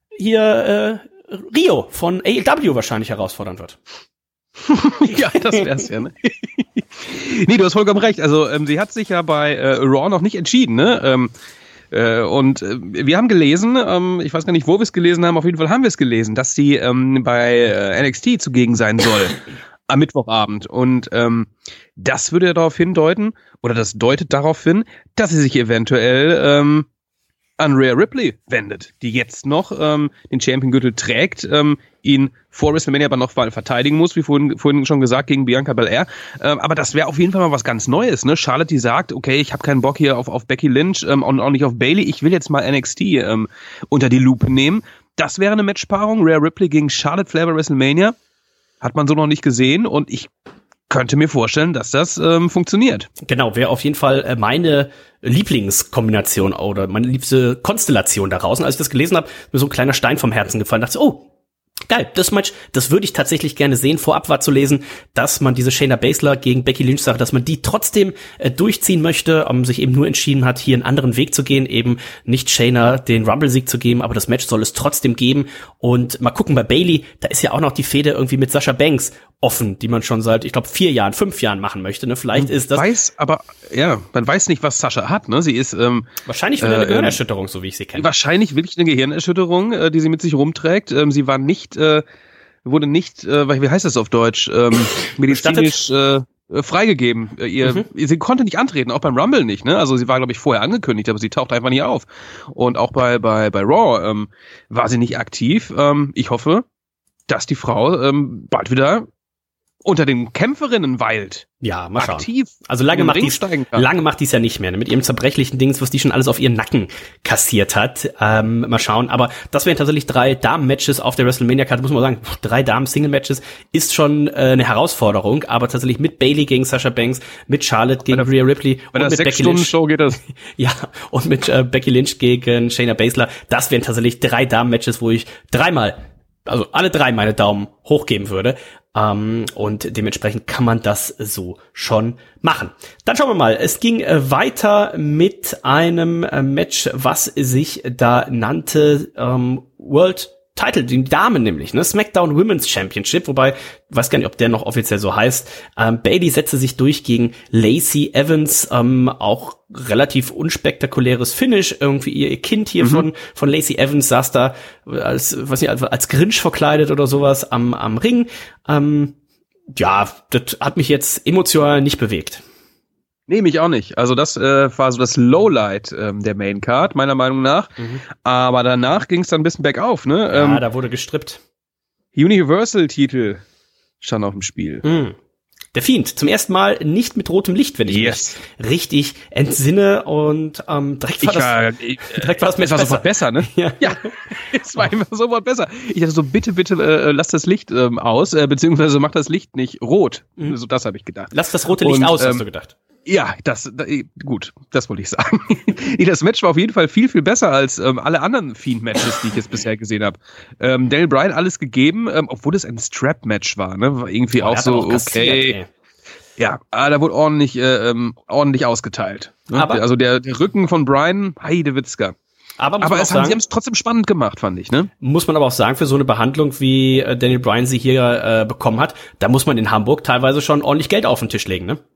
hier äh, Rio von A E W wahrscheinlich herausfordern wird. Ja, das wär's ja, ne? Nee, du hast vollkommen recht. Also, ähm, sie hat sich ja bei äh, Raw noch nicht entschieden, ne? Ähm, äh, und äh, wir haben gelesen, ähm, ich weiß gar nicht, wo wir es gelesen haben, auf jeden Fall haben wir es gelesen, dass sie ähm, bei äh, N X T zugegen sein soll am Mittwochabend. Und ähm, das würde ja darauf hindeuten, oder das deutet darauf hin, dass sie sich eventuell ähm, an Rhea Ripley wendet, die jetzt noch ähm, den Champion-Gürtel trägt, ähm, ihn vor WrestleMania aber noch verteidigen muss, wie vorhin, vorhin schon gesagt, gegen Bianca Belair. Ähm, aber das wäre auf jeden Fall mal was ganz Neues, ne? Charlotte, die sagt, okay, ich habe keinen Bock hier auf, auf Becky Lynch ähm, und auch nicht auf Bayley, ich will jetzt mal N X T ähm, unter die Lupe nehmen. Das wäre eine Matchpaarung, Rhea Ripley gegen Charlotte Flair bei WrestleMania. Hat man so noch nicht gesehen und ich könnte mir vorstellen, dass das ähm, funktioniert. Genau, wäre auf jeden Fall äh, meine Lieblingskombination oder meine liebste Konstellation daraus. Und als ich das gelesen habe, mir so ein kleiner Stein vom Herzen gefallen, dachte ich, oh, geil, das Match, das würde ich tatsächlich gerne sehen. Vorab war zu lesen, dass man diese Shayna Baszler gegen Becky Lynch Sache, dass man die trotzdem äh, durchziehen möchte, um, sich eben nur entschieden hat, hier einen anderen Weg zu gehen, eben nicht Shayna den Rumble-Sieg zu geben, aber das Match soll es trotzdem geben. Und mal gucken, bei Bayley, da ist ja auch noch die Fehde irgendwie mit Sasha Banks offen, die man schon seit, ich glaube, vier Jahren, fünf Jahren machen möchte. Ne? Vielleicht man ist das... weiß, aber ja, man weiß nicht, was Sasha hat. Ne? Sie ist ähm, wahrscheinlich wieder eine äh, Gehirnerschütterung, so wie ich sie kenne. Wahrscheinlich wirklich eine Gehirnerschütterung, äh, die sie mit sich rumträgt. Ähm, sie war nicht, äh, wurde nicht, äh, wie heißt das auf Deutsch, ähm, medizinisch äh, freigegeben. Äh, ihr, mhm. Sie konnte nicht antreten, auch beim Rumble nicht. Ne? Also sie war, glaube ich, vorher angekündigt, aber sie taucht einfach nicht auf. Und auch bei bei bei Raw ähm, war sie nicht aktiv. Ähm, ich hoffe, dass die Frau ähm, bald wieder unter den Kämpferinnen weilt. Ja, mal schauen. Aktiv. Also lange macht dies, lange macht dies ja nicht mehr, ne? Mit ihrem zerbrechlichen Dings, was die schon alles auf ihren Nacken kassiert hat. Ähm, mal schauen. Aber das wären tatsächlich drei Damen-Matches auf der WrestleMania-Karte, muss man sagen. Pff, drei Damen-Single-Matches ist schon äh, eine Herausforderung, aber tatsächlich mit Bayley gegen Sasha Banks, mit Charlotte gegen Rhea Ripley und mit Becky Lynch. Show geht das. Ja, und mit äh, Becky Lynch gegen Shayna Baszler. Das wären tatsächlich drei Damen-Matches, wo ich dreimal, also alle drei meine Daumen hochgeben würde. Um, und dementsprechend kann man das so schon machen. Dann schauen wir mal. Es ging äh, weiter mit einem äh, Match, was sich da nannte ähm, World Title, die Damen nämlich, ne? SmackDown Women's Championship, wobei, weiß gar nicht, ob der noch offiziell so heißt. Ähm, Bayley setzte sich durch gegen Lacey Evans, ähm, auch relativ unspektakuläres Finish. Irgendwie ihr Kind hier mhm. von von Lacey Evans saß da als, weiß nicht, als Grinch verkleidet oder sowas am am Ring. Ähm, ja, das hat mich jetzt emotional nicht bewegt. Nee, mich auch nicht. Also das äh, war so das Lowlight ähm, der Main Card, meiner Meinung nach. Mhm. Aber danach ging es dann ein bisschen bergauf, ne? Ja, ähm, da wurde gestrippt. Universal-Titel stand auf dem Spiel. Mhm. Der Fiend, zum ersten Mal nicht mit rotem Licht, wenn ich yes. mich richtig entsinne und ähm, direkt war ich das, war, ich, direkt war das Match es war besser. sofort besser, ne? Ja, ja es war einfach sofort besser. Ich dachte so, bitte, bitte äh, lass das Licht ähm, aus, äh, beziehungsweise mach das Licht nicht rot. Mhm. So, das habe ich gedacht. Lass das rote Licht und, aus, ähm, hast du gedacht. Ja, das, da, gut, das wollte ich sagen. Das Match war auf jeden Fall viel, viel besser als ähm, alle anderen Fiend-Matches, die ich jetzt bisher gesehen habe. Ähm, Daniel Bryan alles gegeben, ähm, obwohl es ein Strap-Match war, ne? War irgendwie Boah, auch so, auch kassiert, okay. ey. Ja, aber da wurde ordentlich, äh, ähm, ordentlich ausgeteilt. Ne? Aber, also der, der Rücken von Bryan, Heidewitzka. Aber, muss aber man es auch haben, sagen, sie haben es trotzdem spannend gemacht, fand ich, ne? Muss man aber auch sagen, für so eine Behandlung, wie äh, Daniel Bryan sie hier äh, bekommen hat, da muss man in Hamburg teilweise schon ordentlich Geld auf den Tisch legen, ne?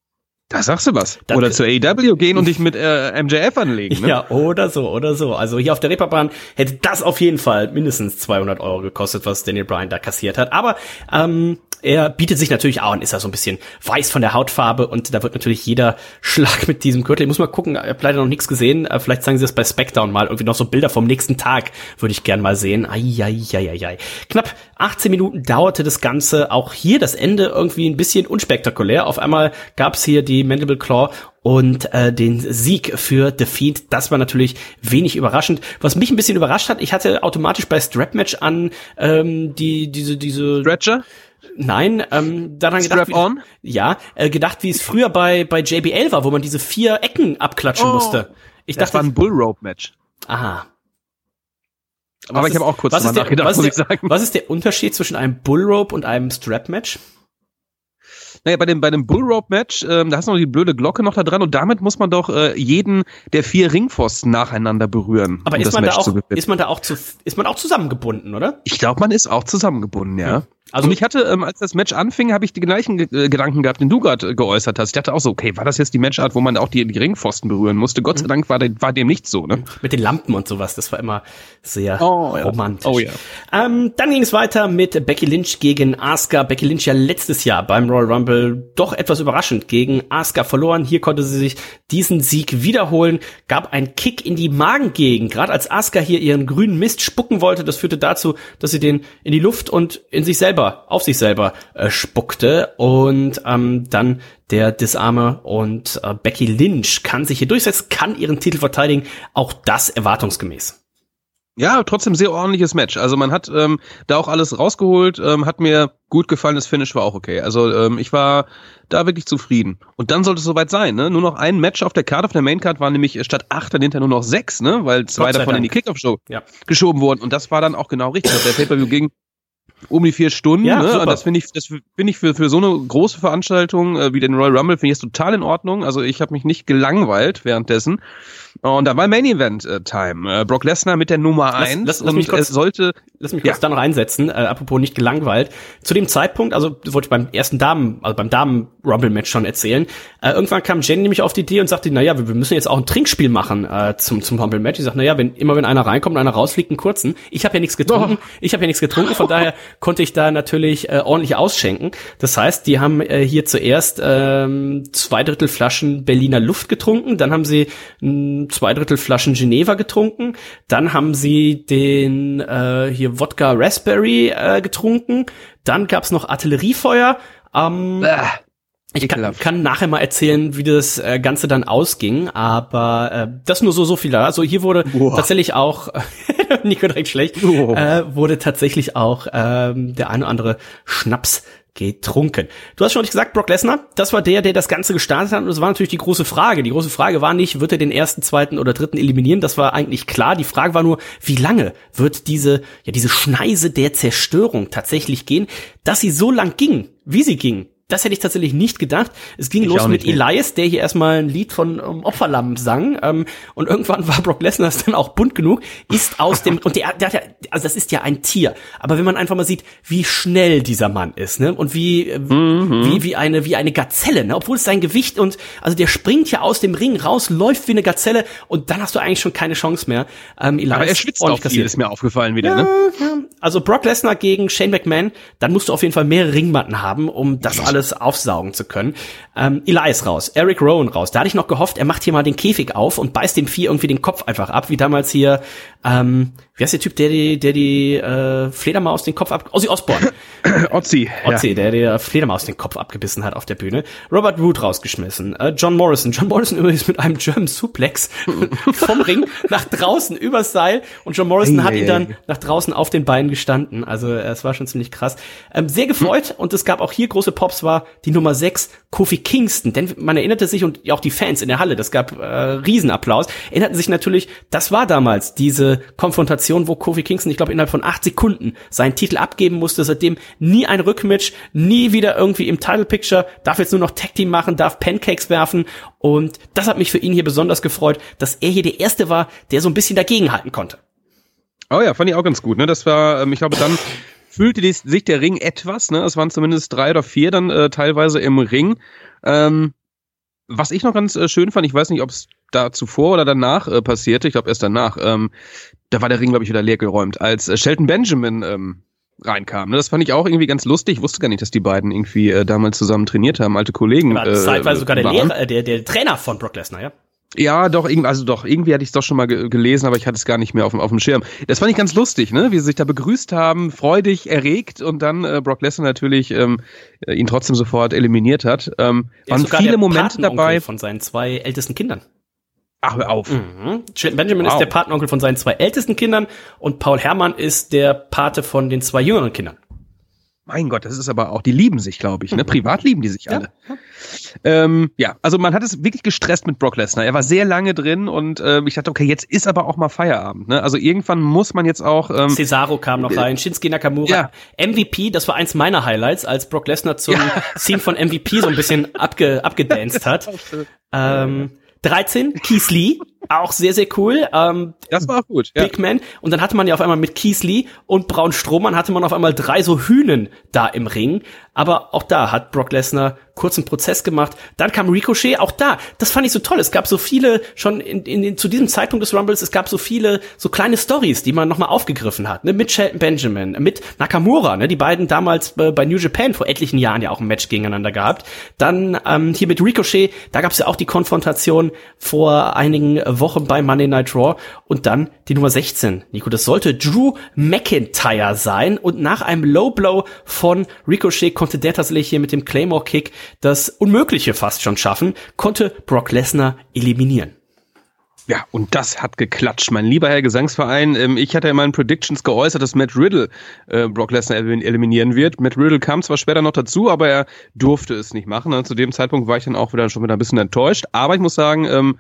Da sagst du was. Das oder zur A E W gehen und dich mit äh, M J F anlegen, ne? Ja, oder so, oder so. Also hier auf der Reeperbahn hätte das auf jeden Fall mindestens zweihundert Euro gekostet, was Daniel Bryan da kassiert hat. Aber ähm, er bietet sich natürlich auch an, ist ja so ein bisschen weiß von der Hautfarbe und da wird natürlich jeder Schlag mit diesem Gürtel. Ich muss mal gucken, ich habe leider noch nichts gesehen. Vielleicht zeigen sie das bei SmackDown mal. Irgendwie noch so Bilder vom nächsten Tag würde ich gern mal sehen. Eieieiei. Knapp achtzehn Minuten dauerte das Ganze. Auch hier das Ende irgendwie ein bisschen unspektakulär. Auf einmal gab's hier die Mandible Claw und äh, den Sieg für The Fiend. Das war natürlich wenig überraschend. Was mich ein bisschen überrascht hat, ich hatte automatisch bei Strap Match an ähm, die diese diese Stretcher? Nein, ähm, daran gedacht, wie, on? ja, äh, gedacht, wie es früher bei bei J B L war, wo man diese vier Ecken abklatschen oh. musste. Ich das dachte, war ein Bullrope-Match. Aha. Aber was ich habe auch kurz drüber nachgedacht, was muss ist ich der, sagen. Was ist der Unterschied zwischen einem Bullrope und einem Strap-Match? Naja, bei dem, bei dem Bullrope-Match, ähm, da hast du noch die blöde Glocke noch da dran und damit muss man doch äh, jeden der vier Ringpfosten nacheinander berühren. Aber um ist das man Match da auch, zu gewinnen. ist man da auch zu, ist man auch zusammengebunden, oder? Ich glaube, man ist auch zusammengebunden, ja. Hm. Also und ich hatte, ähm, als das Match anfing, habe ich die gleichen äh, Gedanken gehabt, den du gerade äh, geäußert hast. Ich dachte auch so, okay, war das jetzt die Matchart, wo man auch die, die Ringpfosten berühren musste? Gott sei Dank war, de, war dem nicht so, ne? Mit den Lampen und sowas, das war immer sehr oh, ja. romantisch. Oh ja. Ähm, dann ging es weiter mit Becky Lynch gegen Asuka. Becky Lynch ja letztes Jahr beim Royal Rumble doch etwas überraschend gegen Asuka verloren. Hier konnte sie sich diesen Sieg wiederholen, gab einen Kick in die Magengegend. Gerade als Asuka hier ihren grünen Mist spucken wollte, das führte dazu, dass sie den in die Luft und in sich selber, auf sich selber äh, spuckte. Und ähm, dann der Disarme und äh, Becky Lynch kann sich hier durchsetzen, kann ihren Titel verteidigen. Auch das erwartungsgemäß. Ja, trotzdem sehr ordentliches Match. Also man hat ähm, da auch alles rausgeholt, ähm, hat mir gut gefallen, das Finish war auch okay. Also ähm, ich war da wirklich zufrieden. Und dann sollte es soweit sein, ne? Nur noch ein Match auf der Card, auf der Main Card waren nämlich statt acht dann hinterher nur noch sechs, ne? Weil zwei davon Dank. in die Kickoff-Show ja. geschoben geschoben wurden. Und das war dann auch genau richtig. Der Pay-Per-View ging um die vier Stunden, ja, ne? super. Und das finde ich, das finde ich für für so eine große Veranstaltung äh, wie den Royal Rumble finde ich das total in Ordnung. Also ich habe mich nicht gelangweilt währenddessen. Und da war Main Event äh, Time. Äh, Brock Lesnar mit der Nummer eins. Lass, lass, lass mich kurz, es sollte, lass mich kurz ja. da noch einsetzen. Äh, apropos nicht gelangweilt. Zu dem Zeitpunkt, also wollte ich beim ersten Damen, also beim Damen Rumble Match schon erzählen. Äh, irgendwann kam Jenny nämlich auf die Idee und sagte, na ja, wir, wir müssen jetzt auch ein Trinkspiel machen äh, zum zum Rumble Match. Ich sagte, na ja, wenn immer wenn einer reinkommt und einer rausfliegt, einen kurzen. Ich habe ja nichts getrunken. Oh. Ich habe ja nichts getrunken. Von daher konnte ich da natürlich äh, ordentlich ausschenken. Das heißt, die haben äh, hier zuerst ähm, zwei Drittel Flaschen Berliner Luft getrunken, dann haben sie mh, zwei Drittel Flaschen Geneva getrunken, dann haben sie den äh, hier Wodka Raspberry äh, getrunken, dann gab's noch Artilleriefeuer, Ähm, Bäh. Ich kann, Ekelhaft. kann nachher mal erzählen, wie das äh, Ganze dann ausging, aber äh, das nur so so viel. Also hier wurde Boah. tatsächlich auch, Nico direkt schlecht, Oh. äh, wurde tatsächlich auch ähm, der eine oder andere Schnaps getrunken. Du hast schon gesagt, Brock Lesnar, das war der, der das Ganze gestartet hat und das war natürlich die große Frage. Die große Frage war nicht, wird er den ersten, zweiten oder dritten eliminieren? Das war eigentlich klar. Die Frage war nur, wie lange wird diese, ja, diese Schneise der Zerstörung tatsächlich gehen? Dass sie so lang ging, wie sie ging, das hätte ich tatsächlich nicht gedacht. Es ging Ich los auch mit nicht, nee. Elias, der hier erstmal ein Lied von um, Opferlamm sang. Ähm, und irgendwann war Brock Lesnar dann auch bunt genug, ist aus dem, und der, der hat ja, also das ist ja ein Tier. Aber wenn man einfach mal sieht, wie schnell dieser Mann ist, ne, und wie, äh, Mhm. wie, wie eine, wie eine Gazelle, ne, obwohl es sein Gewicht und, also der springt ja aus dem Ring raus, läuft wie eine Gazelle und dann hast du eigentlich schon keine Chance mehr. Ähm, Elias Aber er schwitzt auch ordentlich viel, kassiert. ist mir aufgefallen wieder, Ja, ne? ja. Also Brock Lesnar gegen Shane McMahon, dann musst du auf jeden Fall mehrere Ringmatten haben, um das alles aufsaugen zu können. Ähm, Elias raus, Eric Rowan raus. Da hatte ich noch gehofft, er macht hier mal den Käfig auf und beißt dem Vieh irgendwie den Kopf einfach ab, wie damals hier, ähm, wie heißt der Typ, der die, der die äh, Fledermaus den Kopf ab... Ozzy Osbourne. Ozzy. Ozzy, Ja. der der Fledermaus den Kopf abgebissen hat auf der Bühne. Robert Roode rausgeschmissen. Äh, John Morrison. John Morrison übrigens mit einem German Suplex vom Ring nach draußen übers Seil. Und John Morrison Ei, hat ei, ihn ei. dann nach draußen auf den Beinen gestanden. Also äh, es war schon ziemlich krass. Ähm, sehr gefreut. Hm. Und es gab auch hier große Pops, war die Nummer sechs, Kofi Kingston. Denn man erinnerte sich, und auch die Fans in der Halle, das gab äh, Riesenapplaus, erinnerten sich natürlich, das war damals diese Konfrontation, wo Kofi Kingston, ich glaube, innerhalb von acht Sekunden seinen Titel abgeben musste. Seitdem nie ein Rückmatch, nie wieder irgendwie im Title Picture, darf jetzt nur noch Tag Team machen, darf Pancakes werfen. Und das hat mich für ihn hier besonders gefreut, dass er hier der Erste war, der so ein bisschen dagegenhalten konnte. Oh ja, fand ich auch ganz gut, ne? Das war, ähm, ich glaube, dann füllte die, sich der Ring etwas, ne? Es waren zumindest drei oder vier dann äh, teilweise im Ring. Ähm, was ich noch ganz äh, schön fand, ich weiß nicht, ob es da zuvor oder danach äh, passierte, ich glaube erst danach, ähm, da war der Ring, glaube ich, wieder leer geräumt, als äh, Shelton Benjamin ähm, reinkam. Ne? Das fand ich auch irgendwie ganz lustig. Ich wusste gar nicht, dass die beiden irgendwie äh, damals zusammen trainiert haben, alte Kollegen. War äh, zeitweise sogar der waren. Lehrer, äh, der, der Trainer von Brock Lesnar, ja? Ja, doch, irgendwie, also doch, irgendwie hatte ich es doch schon mal ge- gelesen, aber ich hatte es gar nicht mehr auf dem, auf dem Schirm. Das fand ich ganz lustig, ne, wie sie sich da begrüßt haben, freudig, erregt und dann äh, Brock Lesnar natürlich ähm, ihn trotzdem sofort eliminiert hat. Ähm, Er ist waren sogar viele der Momente Patenonkel dabei. von seinen zwei ältesten Kindern. Ach, hör auf. Mhm. Shelton Benjamin Wow. ist der Patenonkel von seinen zwei ältesten Kindern und Paul Herrmann ist der Pate von den zwei jüngeren Kindern. Mein Gott, das ist aber auch, die lieben sich, glaube ich, ne? Privat lieben die sich alle. Ja. Ähm, ja, also man hat es wirklich gestresst mit Brock Lesnar. Er war sehr lange drin und äh, ich dachte, okay, jetzt ist aber auch mal Feierabend, ne? Also irgendwann muss man jetzt auch ähm, Cesaro kam noch rein, Shinsuke Nakamura, Ja. M V P, das war eins meiner Highlights, als Brock Lesnar zum Theme von M V P so ein bisschen abge, abgedanced hat. Ähm, dreizehn, Keith Lee, auch sehr, sehr cool. Ähm, das war auch gut. Ja. Big Man. Und dann hatte man ja auf einmal mit Keith Lee und Braun Strowman hatte man auf einmal drei so Hühnen da im Ring. Aber auch da hat Brock Lesnar kurzen Prozess gemacht. Dann kam Ricochet, auch da. Das fand ich so toll. Es gab so viele, schon in, in, in zu diesem Zeitpunkt des Rumbles, es gab so viele, so kleine Stories, die man nochmal aufgegriffen hat. Ne? Mit Shelton Benjamin, mit Nakamura, ne? Die beiden damals äh, bei New Japan vor etlichen Jahren ja auch ein Match gegeneinander gehabt. Dann ähm, hier mit Ricochet, da gab es ja auch die Konfrontation vor einigen Wochen bei Monday Night Raw. Und dann die Nummer sechzehn, Nico, das sollte Drew McIntyre sein. Und nach einem Low Blow von Ricochet konnte der tatsächlich hier mit dem Claymore-Kick das Unmögliche fast schon schaffen, konnte Brock Lesnar eliminieren. Ja, und das hat geklatscht, mein lieber Herr Gesangsverein. Ähm, ich hatte in meinen Predictions geäußert, dass Matt Riddle äh, Brock Lesnar eliminieren wird. Matt Riddle kam zwar später noch dazu, aber er durfte es nicht machen. Und zu dem Zeitpunkt war ich dann auch wieder schon wieder ein bisschen enttäuscht. Aber ich muss sagen, ähm,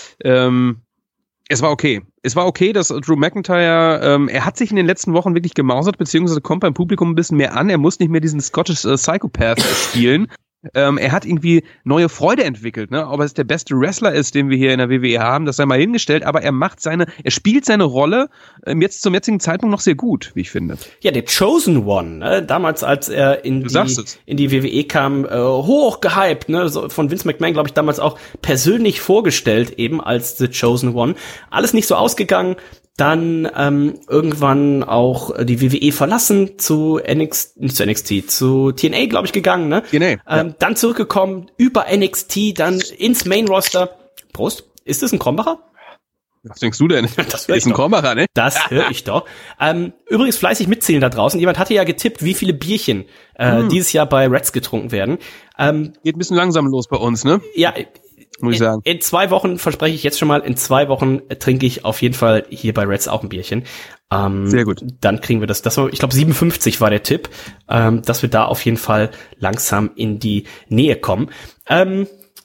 ähm, es war okay. Es war okay, dass Drew McIntyre, ähm, er hat sich in den letzten Wochen wirklich gemausert, beziehungsweise kommt beim Publikum ein bisschen mehr an. Er muss nicht mehr diesen Scottish äh, Psychopath spielen. Ähm, er hat irgendwie neue Freude entwickelt, ne? Ob er der beste Wrestler ist, den wir hier in der W W E haben, das sei mal hingestellt, aber er macht seine, er spielt seine Rolle ähm, jetzt zum jetzigen Zeitpunkt noch sehr gut, wie ich finde. Ja, der Chosen One, ne? Damals, als er in Du die, sagst es. in die W W E kam, äh, hoch gehypt, ne? So von Vince McMahon, glaube ich, damals auch persönlich vorgestellt, eben als The Chosen One. Alles nicht so ausgegangen. Dann ähm, irgendwann auch die W W E verlassen, zu N X T, nicht zu N X T, zu T N A, glaube ich, gegangen, ne? T N A, ähm, ja. Dann zurückgekommen, über N X T, dann ins Main Roster. Prost. Ist das ein Krombacher? Was denkst du denn? Das hör ich ist ein doch. Krombacher, ne? Das höre ich doch. Ähm, übrigens fleißig mitzählen da draußen. Jemand hatte ja getippt, wie viele Bierchen äh, hm. dieses Jahr bei Reds getrunken werden. Ähm, Geht ein bisschen langsam los bei uns, ne? Ja, muss ich sagen. In, in zwei Wochen, verspreche ich jetzt schon mal, in zwei Wochen äh, trinke ich auf jeden Fall hier bei Reds auch ein Bierchen. Ähm, Sehr gut. Dann kriegen wir das. Das war, ich glaube, siebenundfünfzig war der Tipp, ähm, dass wir da auf jeden Fall langsam in die Nähe kommen. Ähm,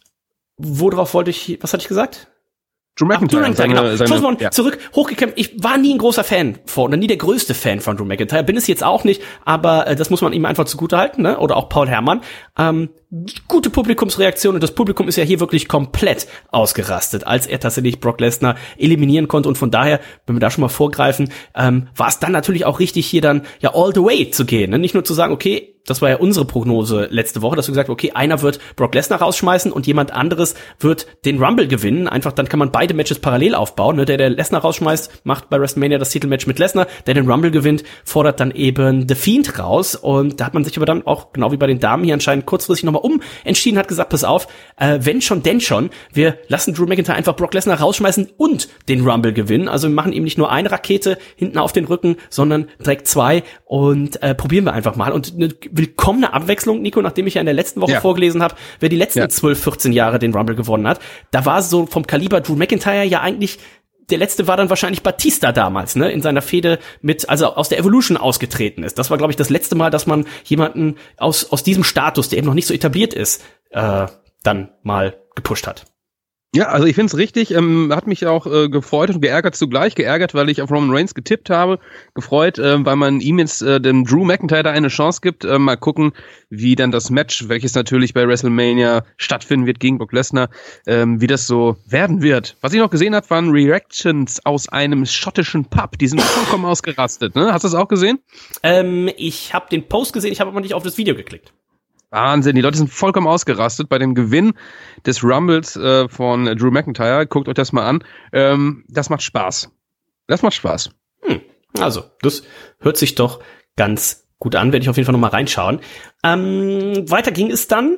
worauf wollte ich, was hatte ich gesagt? Drew McIntyre. Ach, Drew McIntyre, genau. Seine, Schluss mal ja. zurück, hochgekämpft. Ich war nie ein großer Fan von, oder nie der größte Fan von Drew McIntyre. Bin es jetzt auch nicht, aber äh, das muss man ihm einfach zugutehalten, ne? Oder auch Paul Herrmann. Ähm, gute Publikumsreaktion, und das Publikum ist ja hier wirklich komplett ausgerastet, als er tatsächlich Brock Lesnar eliminieren konnte. Und von daher, wenn wir da schon mal vorgreifen, ähm, war es dann natürlich auch richtig, hier dann ja all the way zu gehen. Ne? Nicht nur zu sagen, okay, das war ja unsere Prognose letzte Woche, dass wir gesagt haben, okay, einer wird Brock Lesnar rausschmeißen und jemand anderes wird den Rumble gewinnen. Einfach, dann kann man beide Matches parallel aufbauen. Ne? Der, der Lesnar rausschmeißt, macht bei WrestleMania das Titelmatch mit Lesnar. Der den Rumble gewinnt, fordert dann eben The Fiend raus. Und da hat man sich aber dann auch, genau wie bei den Damen hier anscheinend, kurzfristig nochmal umentschieden, hat gesagt, pass auf, äh, wenn schon, denn schon, wir lassen Drew McIntyre einfach Brock Lesnar rausschmeißen und den Rumble gewinnen. Also wir machen ihm nicht nur eine Rakete hinten auf den Rücken, sondern direkt zwei und äh, probieren wir einfach mal. Und eine willkommene Abwechslung, Nico, nachdem ich ja in der letzten Woche ja. vorgelesen habe, wer die letzten ja. zwölf, vierzehn Jahre den Rumble gewonnen hat, da war so vom Kaliber Drew McIntyre ja eigentlich, der letzte war dann wahrscheinlich Batista damals, ne, in seiner Fehde mit, also aus der Evolution ausgetreten ist. Das war, glaube ich, das letzte Mal, dass man jemanden aus aus diesem Status, der eben noch nicht so etabliert ist, äh, dann mal gepusht hat. Ja, also ich finde es richtig, ähm, hat mich auch äh, gefreut und geärgert zugleich. Geärgert, weil ich auf Roman Reigns getippt habe. Gefreut, äh, weil man ihm jetzt äh, dem Drew McIntyre da eine Chance gibt. Äh, mal gucken, wie dann das Match, welches natürlich bei WrestleMania stattfinden wird gegen Brock Lesnar, ähm, wie das so werden wird. Was ich noch gesehen habe, waren Reactions aus einem schottischen Pub. Die sind vollkommen ausgerastet, ne? Hast du das auch gesehen? Ähm, ich habe den Post gesehen, ich habe aber nicht auf das Video geklickt. Wahnsinn, die Leute sind vollkommen ausgerastet bei dem Gewinn des Rumbles äh, von Drew McIntyre. Guckt euch das mal an. Ähm, das macht Spaß. Das macht Spaß. Hm. Also, das hört sich doch ganz gut an. Werde ich auf jeden Fall noch mal reinschauen. Ähm, weiter ging es dann.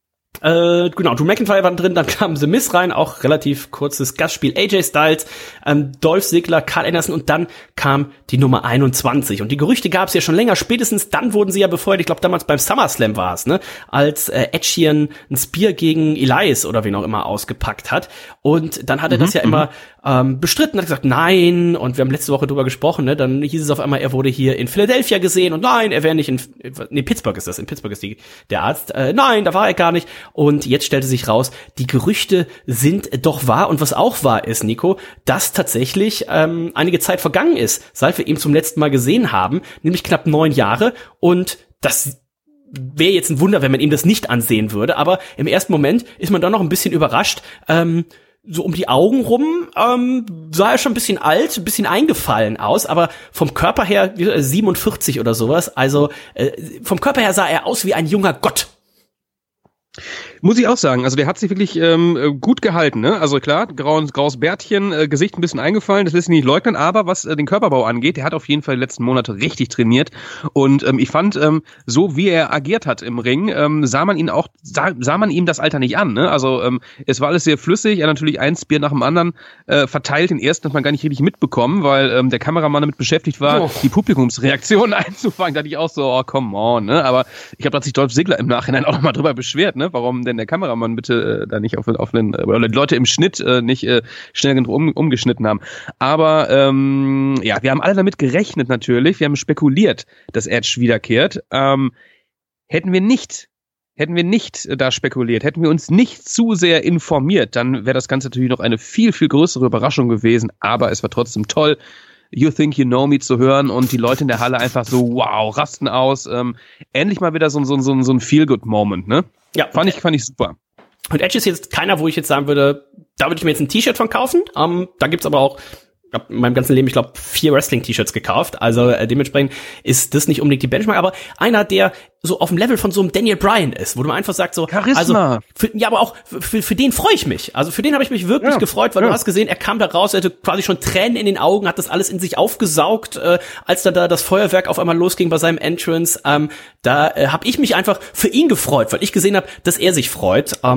Äh, genau, Drew McIntyre war drin, dann kam The Miz rein, auch relativ kurzes Gastspiel, A J Styles, ähm, Dolph Ziggler, Carl Anderson und dann kam die Nummer einundzwanzig. Und die Gerüchte gab es ja schon länger, spätestens dann wurden sie ja befeuert, ich glaube damals beim SummerSlam war es, ne, als äh, Edge hier ein, ein Spear gegen Elias oder wen auch immer ausgepackt hat. Und dann hat er mhm, das ja immer ähm, bestritten, hat gesagt, nein, und wir haben letzte Woche drüber gesprochen, ne, dann hieß es auf einmal, er wurde hier in Philadelphia gesehen und nein, er wäre nicht in, nee, Pittsburgh ist das, in Pittsburgh ist die, der Arzt, äh, nein, da war er gar nicht. Und jetzt stellte sich raus, die Gerüchte sind doch wahr. Und was auch wahr ist, Nico, dass tatsächlich ähm, einige Zeit vergangen ist, seit wir ihn zum letzten Mal gesehen haben, nämlich knapp neun Jahre. Und das wäre jetzt ein Wunder, wenn man ihm das nicht ansehen würde. Aber im ersten Moment ist man dann noch ein bisschen überrascht. Ähm, so um die Augen rum ähm, sah er schon ein bisschen alt, ein bisschen eingefallen aus. Aber vom Körper her, siebenundvierzig oder sowas, also äh, vom Körper her sah er aus wie ein junger Gott. Muss ich auch sagen, also der hat sich wirklich ähm, gut gehalten, ne? Also klar, graues, graues Bärtchen, äh, Gesicht ein bisschen eingefallen, das lässt sich nicht leugnen, aber was äh, den Körperbau angeht, der hat auf jeden Fall die letzten Monate richtig trainiert und ähm, ich fand, ähm, so wie er agiert hat im Ring, ähm, sah man ihn auch, sah, sah man ihm das Alter nicht an, ne? Also ähm, es war alles sehr flüssig, er hat natürlich ein Spear nach dem anderen äh, verteilt, den ersten hat man gar nicht richtig mitbekommen, weil ähm, der Kameramann damit beschäftigt war, oh. die Publikumsreaktionen einzufangen, da dachte ich auch so, oh, come on, ne? Aber ich glaube, da hat sich Dolph Ziggler im Nachhinein auch nochmal drüber beschwert, ne? Warum denn der Kameramann bitte äh, da nicht auf, auf den, oder die Leute im Schnitt äh, nicht äh, schnell genug um, umgeschnitten haben. Aber ähm, ja, wir haben alle damit gerechnet natürlich, wir haben spekuliert, dass Edge wiederkehrt. Ähm, hätten wir nicht, hätten wir nicht äh, da spekuliert, hätten wir uns nicht zu sehr informiert, dann wäre das Ganze natürlich noch eine viel, viel größere Überraschung gewesen, aber es war trotzdem toll, You Think You Know Me zu hören und die Leute in der Halle einfach so, wow, rasten aus. Ähm, endlich mal wieder so, so, so, so ein Feel-Good-Moment, ne? Ja. Fand ich, fand ich super. Und Edge ist jetzt keiner, wo ich jetzt sagen würde, da würde ich mir jetzt ein T-Shirt von kaufen. Ähm, da gibt's aber auch, ich habe in meinem ganzen Leben, ich glaube, vier Wrestling-T-Shirts gekauft. Also äh, dementsprechend ist das nicht unbedingt die Benchmark, aber einer, der so auf dem Level von so einem Daniel Bryan ist, wo man einfach sagt so, Charisma. Also für, ja, aber auch für, für den freue ich mich. Also für den habe ich mich wirklich ja, gefreut, weil ja. du hast gesehen, er kam da raus, er hatte quasi schon Tränen in den Augen, hat das alles in sich aufgesaugt, äh, als da, da das Feuerwerk auf einmal losging bei seinem Entrance. Ähm, da äh, habe ich mich einfach für ihn gefreut, weil ich gesehen habe, dass er sich freut. Ähm,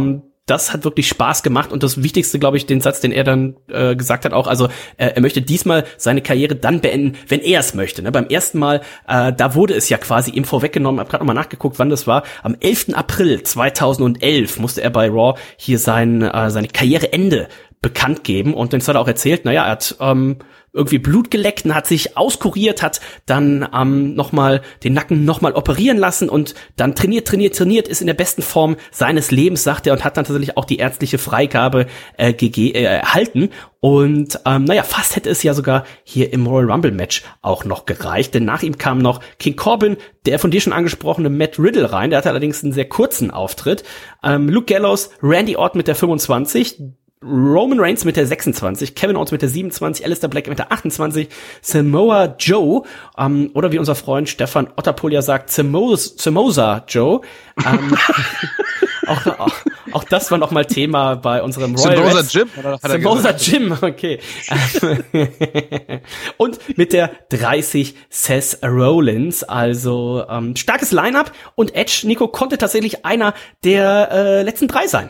das hat wirklich Spaß gemacht und das Wichtigste, glaube ich, den Satz, den er dann äh, gesagt hat auch, also äh, er möchte diesmal seine Karriere dann beenden, wenn er es möchte. Ne? Beim ersten Mal, äh, da wurde es ja quasi ihm vorweggenommen, habe gerade nochmal nachgeguckt, wann das war, am elften April zweitausendelf musste er bei Raw hier sein äh, seine Karriereende bekannt geben und dann hat er auch erzählt, naja, er hat ähm, irgendwie Blut geleckt und hat sich auskuriert, hat dann ähm, nochmal den Nacken nochmal operieren lassen und dann trainiert, trainiert, trainiert, ist in der besten Form seines Lebens, sagt er, und hat dann tatsächlich auch die ärztliche Freigabe äh, gege- äh, erhalten. Und ähm, naja, fast hätte es ja sogar hier im Royal Rumble Match auch noch gereicht, denn nach ihm kam noch King Corbin, der von dir schon angesprochene Matt Riddle rein, der hatte allerdings einen sehr kurzen Auftritt, ähm, Luke Gallows, Randy Orton mit der fünfundzwanzig, Roman Reigns mit der sechsundzwanzig, Kevin Owens mit der siebenundzwanzig, Aleister Black mit der achtundzwanzig, Samoa Joe, ähm, oder wie unser Freund Stefan Otterpolia sagt, Samos, Samosa Joe. Ähm, auch, auch, auch das war noch mal Thema bei unserem Royal Samosa Rest. Jim? Samosa Jim, okay. Und mit der dreißig Seth Rollins, also ähm, starkes Line-Up und Edge, Nico, konnte tatsächlich einer der äh, letzten drei sein.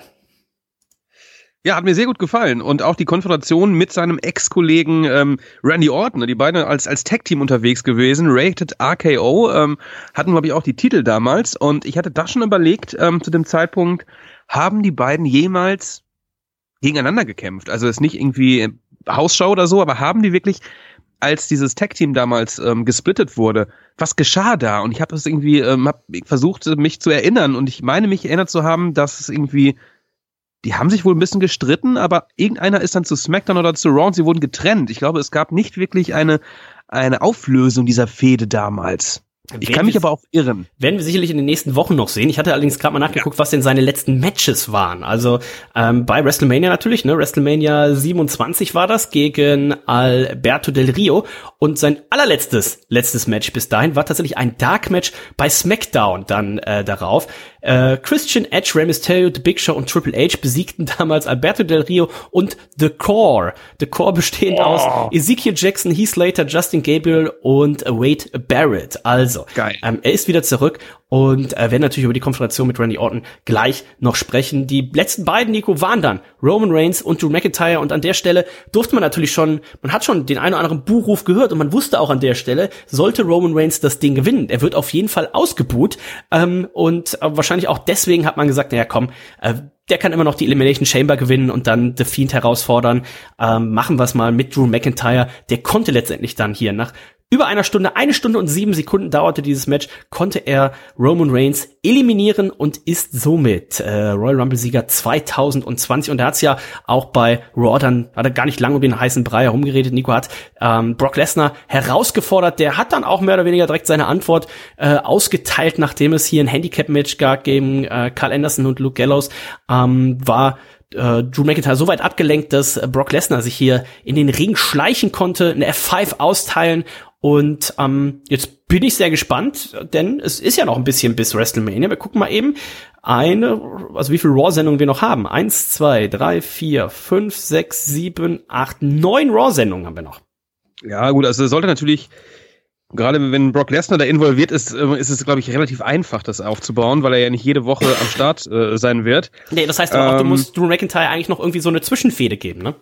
Ja, hat mir sehr gut gefallen. Und auch die Konfrontation mit seinem Ex-Kollegen ähm, Randy Orton, die beiden als als Tag-Team unterwegs gewesen. Rated R K O ähm, hatten, glaube ich, auch die Titel damals. Und ich hatte da schon überlegt, ähm, zu dem Zeitpunkt, haben die beiden jemals gegeneinander gekämpft? Also ist nicht irgendwie Hausschau oder so, aber haben die wirklich, als dieses Tag-Team damals ähm, gesplittet wurde, was geschah da? Und ich habe es irgendwie ähm, hab versucht, mich zu erinnern. Und ich meine, mich erinnert zu haben, dass es irgendwie die haben sich wohl ein bisschen gestritten, aber irgendeiner ist dann zu SmackDown oder zu Raw und sie wurden getrennt. Ich glaube, es gab nicht wirklich eine, eine Auflösung dieser Fehde damals. Ich kann mich aber auch irren. Werden wir sicherlich in den nächsten Wochen noch sehen. Ich hatte allerdings gerade mal nachgeguckt, ja. was denn seine letzten Matches waren. Also ähm, bei WrestleMania natürlich, ne? WrestleMania siebenundzwanzig war das gegen Alberto Del Rio. Und sein allerletztes letztes Match bis dahin war tatsächlich ein Dark Match bei SmackDown dann äh, darauf. Äh, Christian, Edge, Rey Mysterio, The Big Show und Triple H besiegten damals Alberto Del Rio und The Core. The Core bestehend oh. aus Ezekiel Jackson, Heath Slater, Justin Gabriel und Wade Barrett. Also, Geil. Ähm, er ist wieder zurück und äh, werden natürlich über die Konfrontation mit Randy Orton gleich noch sprechen. Die letzten beiden, Nico, waren dann Roman Reigns und Drew McIntyre und an der Stelle durfte man natürlich schon, man hat schon den einen oder anderen Buhruf gehört und man wusste auch an der Stelle, sollte Roman Reigns das Ding gewinnen. Er wird auf jeden Fall ausgebuht ähm, und äh, wahrscheinlich auch deswegen hat man gesagt, naja komm, äh, der kann immer noch die Elimination Chamber gewinnen und dann The Fiend herausfordern. Ähm, machen wir es mal mit Drew McIntyre. Der konnte letztendlich dann hier nach über einer Stunde, eine Stunde und sieben Sekunden dauerte dieses Match, konnte er Roman Reigns eliminieren und ist somit äh, Royal Rumble-Sieger zwanzig zwanzig. Und er hat's ja auch bei Raw, dann hat er gar nicht lange um den heißen Brei herumgeredet. Nico hat ähm, Brock Lesnar herausgefordert. Der hat dann auch mehr oder weniger direkt seine Antwort äh, ausgeteilt, nachdem es hier ein Handicap-Match gab gegen äh, Carl Anderson und Luke Gallows. Ähm, war Uh, Drew McIntyre so weit abgelenkt, dass uh, Brock Lesnar sich hier in den Ring schleichen konnte, eine F fünf austeilen und ähm, jetzt bin ich sehr gespannt, denn es ist ja noch ein bisschen bis WrestleMania. Wir gucken mal eben eine, also wie viele Raw-Sendungen wir noch haben. Eins, zwei, drei, vier, fünf, sechs, sieben, acht, neun Raw-Sendungen haben wir noch. Ja gut, also sollte natürlich gerade wenn Brock Lesnar da involviert ist, ist es, glaube ich, relativ einfach, das aufzubauen, weil er ja nicht jede Woche am Start äh, sein wird. Nee, das heißt aber ähm, auch, du musst Drew McIntyre eigentlich noch irgendwie so eine Zwischenfehde geben, ne?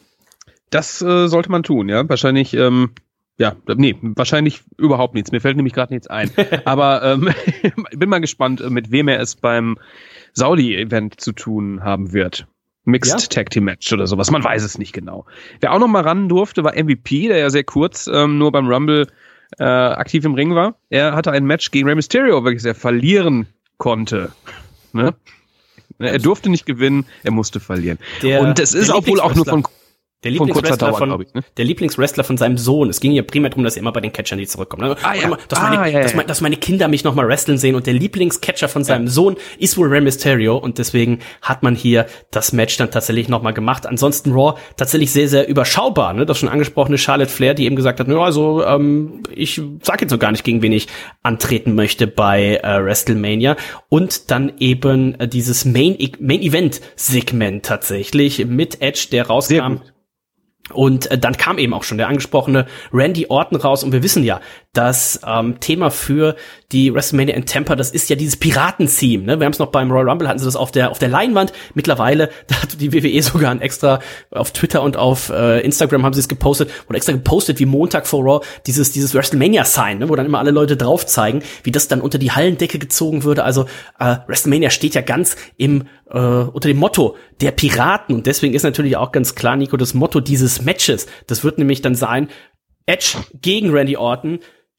Das äh, sollte man tun, ja. Wahrscheinlich, ähm, ja, nee, wahrscheinlich überhaupt nichts. Mir fällt nämlich gerade nichts ein. Aber ähm, bin mal gespannt, mit wem er es beim Saudi-Event zu tun haben wird. Mixed ja. Tag Team Match oder sowas. Man weiß es nicht genau. Wer auch noch mal ran durfte, war M V P, der ja sehr kurz ähm, nur beim Rumble Äh, aktiv im Ring war. Er hatte ein Match gegen Rey Mysterio, welches er verlieren konnte. Ne? Er durfte nicht gewinnen, er musste verlieren. Der, und es ist auch wohl auch nur von Der Lieblingswrestler von, ich, ne? der Lieblingswrestler von seinem Sohn. Es ging ja primär darum, dass er immer bei den Catchern nicht zurückkommt. Ne? Ah, ja. dass, ah, meine, ja, dass, ja. meine, dass meine Kinder mich noch mal wresteln sehen und der Lieblingscatcher von seinem ja. Sohn ist wohl Rey Mysterio und deswegen hat man hier das Match dann tatsächlich noch mal gemacht. Ansonsten Raw tatsächlich sehr, sehr überschaubar. Ne? Das schon angesprochene Charlotte Flair, die eben gesagt hat, ja, also ähm, ich sag jetzt noch gar nicht, gegen wen ich antreten möchte bei äh, WrestleMania. Und dann eben äh, dieses Main, Main Event Segment tatsächlich mit Edge, der rauskam. Und äh, dann kam eben auch schon der angesprochene Randy Orton raus und wir wissen ja, das ähm, Thema für die WrestleMania in Tampa, das ist ja dieses Piraten-Theme, ne? Wir haben es noch beim Royal Rumble, hatten sie das auf der auf der Leinwand. Mittlerweile, da hat die W W E sogar ein extra auf Twitter und auf äh, Instagram haben sie es gepostet, oder extra gepostet wie Montag vor Raw, dieses dieses WrestleMania-Sign, ne? Wo dann immer alle Leute drauf zeigen, wie das dann unter die Hallendecke gezogen würde. Also äh, WrestleMania steht ja ganz im äh, unter dem Motto der Piraten und deswegen ist natürlich auch ganz klar, Nico, das Motto dieses Matches, das wird nämlich dann sein, Edge gegen Randy Orton,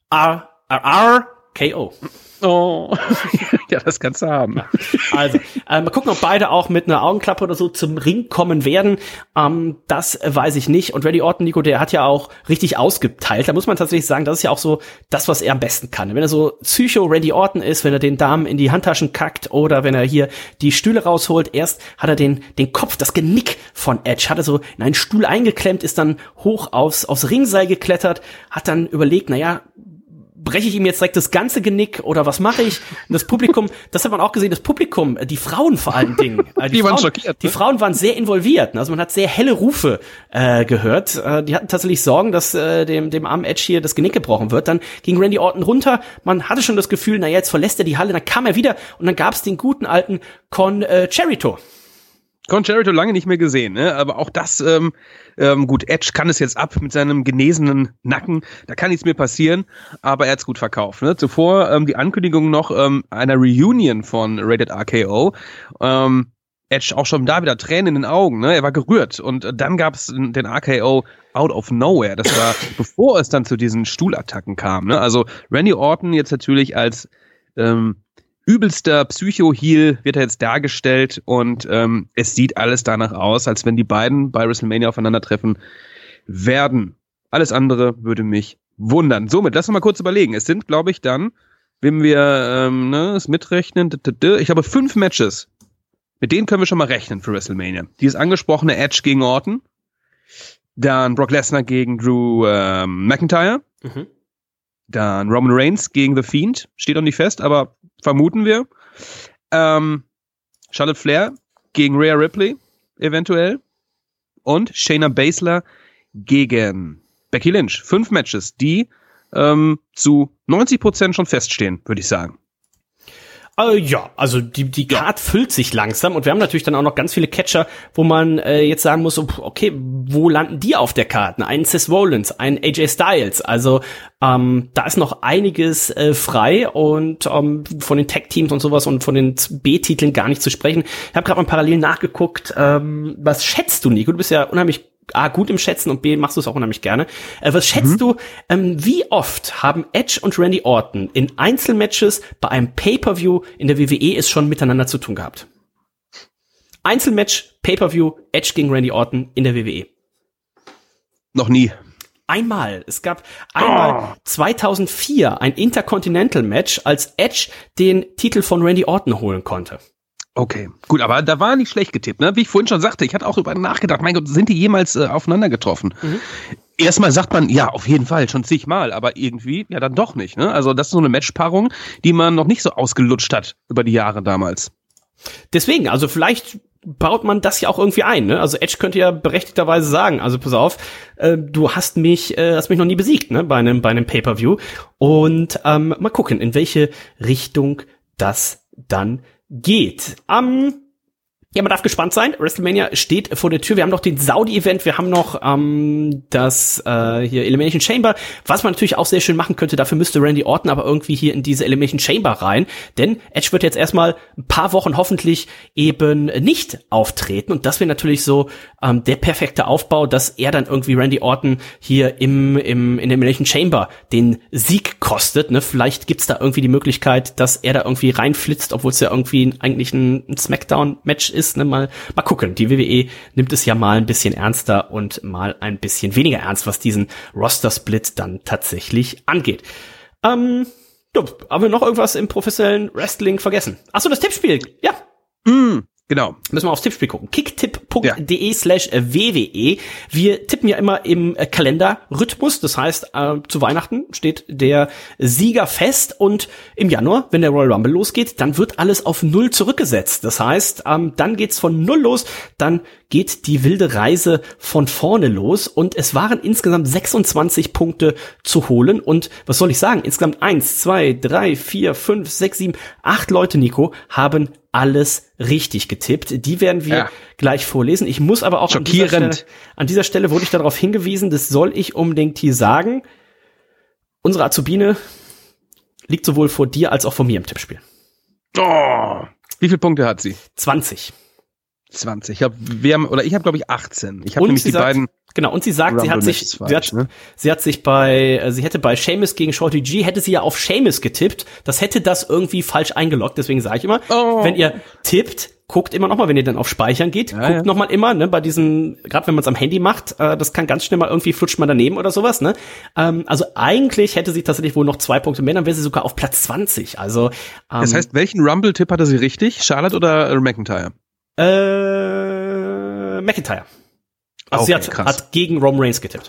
R R R K O. Oh, ja, das kannst du haben. Also, äh, mal gucken, ob beide auch mit einer Augenklappe oder so zum Ring kommen werden. Ähm, das äh, weiß ich nicht. Und Randy Orton, Nico, der hat ja auch richtig ausgeteilt. Da muss man tatsächlich sagen, das ist ja auch so das, was er am besten kann. Wenn er so Psycho-Randy Orton ist, wenn er den Damen in die Handtaschen kackt oder wenn er hier die Stühle rausholt. Erst hat er den den Kopf, das Genick von Edge, hat er so in einen Stuhl eingeklemmt, ist dann hoch aufs, aufs Ringseil geklettert, hat dann überlegt, naja, breche ich ihm jetzt direkt das ganze Genick oder was mache ich? Und das Publikum, das hat man auch gesehen, das Publikum, die Frauen vor allen Dingen. Äh, die, die Frauen, waren schockiert. Ne? Die Frauen waren sehr involviert. Also man hat sehr helle Rufe äh, gehört. Äh, die hatten tatsächlich Sorgen, dass äh, dem, dem armen Edge hier das Genick gebrochen wird. Dann ging Randy Orton runter. Man hatte schon das Gefühl, na jetzt verlässt er die Halle. Dann kam er wieder und dann gab es den guten alten Con äh, Jericho. Con Jericho lange nicht mehr gesehen, ne? Aber auch das, ähm, ähm, gut, Edge kann es jetzt ab mit seinem genesenen Nacken, da kann nichts mehr passieren, aber er hat's gut verkauft, ne? Zuvor ähm, die Ankündigung noch ähm, einer Reunion von Rated R K O, ähm, Edge auch schon da wieder Tränen in den Augen, ne? Er war gerührt und äh, dann gab's den R K O out of nowhere, das war bevor es dann zu diesen Stuhlattacken kam, ne? Also Randy Orton jetzt natürlich als ähm, übelster Psycho-Heel wird er jetzt dargestellt und ähm, es sieht alles danach aus, als wenn die beiden bei WrestleMania aufeinandertreffen werden. Alles andere würde mich wundern. Somit, lass uns mal kurz überlegen. Es sind, glaube ich, dann, wenn wir ähm, ne, es mitrechnen, ich habe fünf Matches. Mit denen können wir schon mal rechnen für WrestleMania. Dieses angesprochene Edge gegen Orton, dann Brock Lesnar gegen Drew ähm, McIntyre, mhm. Dann Roman Reigns gegen The Fiend, steht noch nicht fest, aber vermuten wir. Ähm, Charlotte Flair gegen Rhea Ripley, eventuell. Und Shayna Baszler gegen Becky Lynch. Fünf Matches, die ähm, zu neunzig Prozent schon feststehen, würde ich sagen. Äh, ja, also die die Card ja. füllt sich langsam und wir haben natürlich dann auch noch ganz viele Catcher, wo man äh, jetzt sagen muss, okay, wo landen die auf der Card? Einen Seth Rollins, einen A J Styles, also ähm, da ist noch einiges äh, frei und ähm, von den Tag-Teams und sowas und von den B-Titeln gar nicht zu sprechen. Ich habe gerade mal parallel nachgeguckt, ähm, was schätzt du, Nico? Du bist ja unheimlich A, gut im Schätzen und B, machst du es auch unheimlich gerne. Äh, was schätzt mhm. du, ähm, wie oft haben Edge und Randy Orton in Einzelmatches bei einem Pay-Per-View in der W W E es schon miteinander zu tun gehabt? Einzelmatch, Pay-Per-View, Edge gegen Randy Orton in der W W E. Noch nie. Einmal. Es gab einmal oh. zweitausendvier ein Intercontinental-Match, als Edge den Titel von Randy Orton holen konnte. Okay, gut, aber da war nicht schlecht getippt, ne? Wie ich vorhin schon sagte, ich hatte auch über nachgedacht, mein Gott, sind die jemals äh, aufeinander getroffen? Mhm. Erstmal sagt man, ja, auf jeden Fall, schon zigmal, aber irgendwie, ja, dann doch nicht, ne? Also das ist so eine Matchpaarung, die man noch nicht so ausgelutscht hat über die Jahre damals. Deswegen, also vielleicht baut man das ja auch irgendwie ein, ne? Also Edge könnte ja berechtigterweise sagen, also pass auf, äh, du hast mich, äh, hast mich noch nie besiegt, ne? Bei einem, bei einem Pay-Per-View. Und ähm, mal gucken, in welche Richtung das dann geht. Um, ja, man darf gespannt sein. WrestleMania steht vor der Tür. Wir haben noch den Saudi-Event. Wir haben noch ähm, das äh, hier Elimination Chamber, was man natürlich auch sehr schön machen könnte. Dafür müsste Randy Orton aber irgendwie hier in diese Elimination Chamber rein. Denn Edge wird jetzt erstmal ein paar Wochen hoffentlich eben nicht auftreten. Und das wäre natürlich so ähm, der perfekte Aufbau, dass er dann irgendwie Randy Orton hier im, im in der Elimination Chamber den Sieg kostet. Ne? Vielleicht gibt's da irgendwie die Möglichkeit, dass er da irgendwie reinflitzt, obwohl es ja irgendwie eigentlich ein, ein Smackdown-Match ist. Ne, mal, mal gucken. Die W W E nimmt es ja mal ein bisschen ernster und mal ein bisschen weniger ernst, was diesen Roster-Split dann tatsächlich angeht. Ähm, ja, haben wir noch irgendwas im professionellen Wrestling vergessen? Ach so, das Tippspiel. Ja. Mm, genau. Müssen wir aufs Tippspiel gucken. kicktipp punkt de slash w w e. Wir tippen ja immer im äh, Kalenderrhythmus. Das heißt, äh, zu Weihnachten steht der Sieger fest und im Januar, wenn der Royal Rumble losgeht, dann wird alles auf Null zurückgesetzt. Das heißt, ähm, dann geht's von Null los, dann geht die wilde Reise von vorne los und es waren insgesamt sechsundzwanzig Punkte zu holen und was soll ich sagen, insgesamt eins, zwei, drei, vier, fünf, sechs, sieben, acht Leute, Nico, haben alles richtig getippt. Die werden wir ja gleich vorlesen. Ich muss aber auch an dieser, Stelle, an dieser Stelle wurde ich darauf hingewiesen, das soll ich unbedingt hier sagen. Unsere Azubine liegt sowohl vor dir als auch vor mir im Tippspiel. Oh, wie viele Punkte hat sie? zwanzig. zwanzig. Ich habe, wir haben, oder ich habe, glaube ich, achtzehn. Ich habe nämlich die sagt, beiden. Genau, und sie sagt, sie hat sich, sie hat, ne? sie hat sich bei, sie hätte bei Sheamus gegen Shorty G, hätte sie ja auf Sheamus getippt. Das hätte das irgendwie falsch eingeloggt. Deswegen sage ich immer, oh. wenn ihr tippt, guckt immer noch mal, wenn ihr dann auf Speichern geht, ja, guckt ja. noch mal immer, ne, bei diesen, gerade wenn man es am Handy macht, äh, das kann ganz schnell mal irgendwie flutscht man daneben oder sowas, ne. Ähm, also eigentlich hätte sie tatsächlich wohl noch zwei Punkte mehr, dann wäre sie sogar auf Platz zwanzig. Also ähm, das heißt, welchen Rumble-Tipp hatte sie richtig? Charlotte oder äh, McIntyre? Äh, McIntyre. Also okay, sie hat, hat gegen Roman Reigns getippt.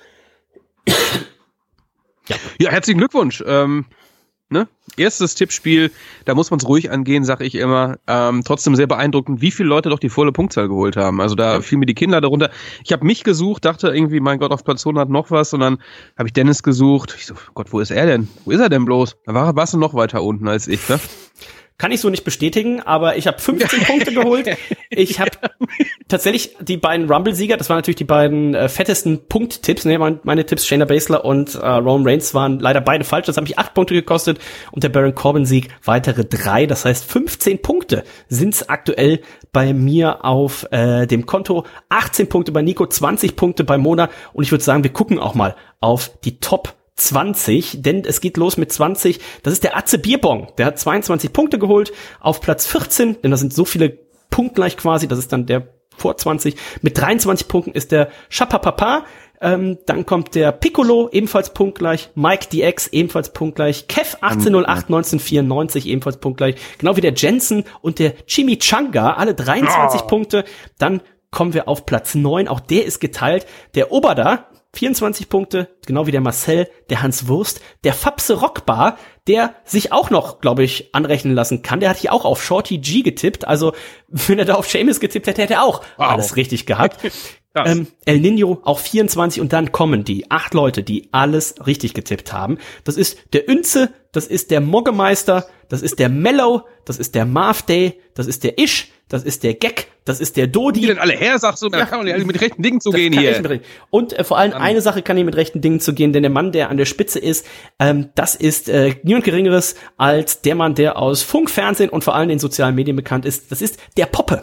ja. ja, herzlichen Glückwunsch. Ähm, ne? Erstes Tippspiel, da muss man es ruhig angehen, sag ich immer. Ähm, trotzdem sehr beeindruckend, wie viele Leute doch die volle Punktzahl geholt haben. Also da ja. fielen mir die Kinder darunter. Ich habe mich gesucht, dachte irgendwie, mein Gott, auf Platz hundert noch was. Und dann habe ich Dennis gesucht. Ich so, Gott, wo ist er denn? Wo ist er denn bloß? Da war, warst du noch weiter unten als ich, ne? Kann ich so nicht bestätigen, aber ich habe fünfzehn Punkte geholt. Ich habe tatsächlich die beiden Rumble-Sieger, das waren natürlich die beiden äh, fettesten Punkt-Tipps. Ne? Meine, meine Tipps, Shayna Baszler und äh, Roman Reigns, waren leider beide falsch. Das hat mich acht Punkte gekostet und der Baron Corbin-Sieg weitere drei. Das heißt, fünfzehn Punkte sind's aktuell bei mir auf äh, dem Konto. achtzehn Punkte bei Nico, zwanzig Punkte bei Mona. Und ich würde sagen, wir gucken auch mal auf die Top zwanzig, denn es geht los mit zwanzig. Das ist der Atze Bierbong. Der hat zweiundzwanzig Punkte geholt auf Platz vierzehn, denn das sind so viele punktgleich quasi. Das ist dann der vor zwanzig. Mit dreiundzwanzig Punkten ist der Chapapapa. Ähm, dann kommt der Piccolo, ebenfalls punktgleich. Mike D X, ebenfalls punktgleich. Kev achtzehnhundertacht neunzehnhundertvierundneunzig, ebenfalls punktgleich. Genau wie der Jensen und der Chimichanga, alle dreiundzwanzig oh. Punkte. Dann kommen wir auf Platz neun. Auch der ist geteilt. Der Oberda, vierundzwanzig Punkte, genau wie der Marcel, der Hans Wurst, der Fapse Rockbar, der sich auch noch, glaube ich, anrechnen lassen kann. Der hat hier auch auf Shorty G getippt. Also, wenn er da auf Sheamus getippt hätte, hätte er auch wow. alles richtig gehabt. ähm, El Nino auch vierundzwanzig und dann kommen die acht Leute, die alles richtig getippt haben. Das ist derÜnze, das ist der Moggemeister, das ist der Mellow, das ist der Marv Day, das ist der Ish, das ist der Gag, das ist der Dodi. Die denn alle her, sagst du, da ja, kann man ja mit rechten Dingen zugehen hier. Und äh, vor allem um. eine Sache kann hier mit rechten Dingen zugehen, denn der Mann, der an der Spitze ist, ähm, das ist äh, niemand Geringeres als der Mann, der aus Funk, Fernsehen und vor allem den sozialen Medien bekannt ist. Das ist der Poppe.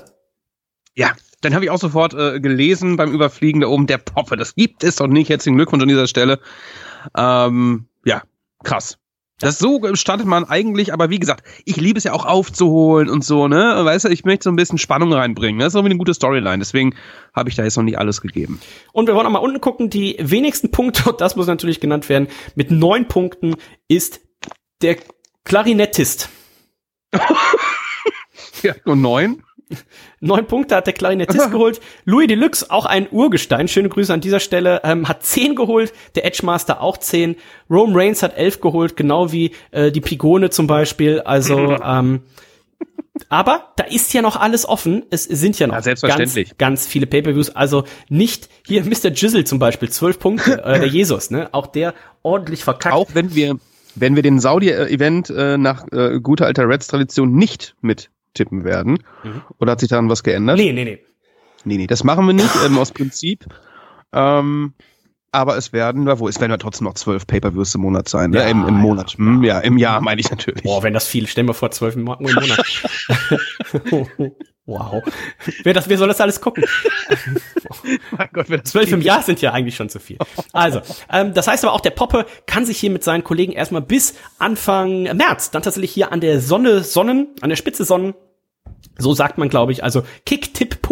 Ja, dann habe ich auch sofort äh, gelesen beim Überfliegen da oben, der Poppe. Das gibt es doch nicht. Herzlichen Glückwunsch an dieser Stelle. Ähm, ja, krass. Das so startet man eigentlich, aber wie gesagt, ich liebe es ja auch aufzuholen und so, ne? Weißt du, ich möchte so ein bisschen Spannung reinbringen. Das ist irgendwie eine gute Storyline, deswegen habe ich da jetzt noch nicht alles gegeben. Und wir wollen auch mal unten gucken, die wenigsten Punkte, und das muss natürlich genannt werden, mit neun Punkten ist der Klarinettist. Ja, nur neun? Neun Punkte hat der Klarinettist geholt. Louis Deluxe, auch ein Urgestein. Schöne Grüße an dieser Stelle. Ähm, hat zehn geholt. Der Edgemaster auch zehn. Roman Reigns hat elf geholt, genau wie äh, die Pigone zum Beispiel. Also, ähm, aber da ist ja noch alles offen. Es sind ja noch ja, ganz, ganz viele Pay-Per-Views. Also nicht hier Mister Jizzle zum Beispiel, zwölf Punkte. äh, der Jesus, ne? Auch der ordentlich verkackt. Auch wenn wir, wenn wir den Saudi-Event äh, nach äh, guter alter Reds-Tradition nicht mit tippen werden. Mhm. Oder hat sich daran was geändert? Nee, nee, nee. Nee, nee, das machen wir nicht, ähm, aus Prinzip. Ähm, aber es werden, wo es werden ja trotzdem noch zwölf Pay-Per-Views im Monat sein, ja, ne? Im, im Monat. Ja, hm, ja, im Jahr meine ich natürlich. Boah, wenn das viel, stellen wir vor, zwölf im Monat. Wow. Wer, das, wer soll das alles gucken? Mein Gott, wer das zwölf im Jahr sind ja eigentlich schon zu viel. Also, ähm, das heißt aber auch, der Poppe kann sich hier mit seinen Kollegen erstmal bis Anfang März dann tatsächlich hier an der Sonne sonnen, an der Spitze sonnen. So sagt man, glaube ich, also kicktipp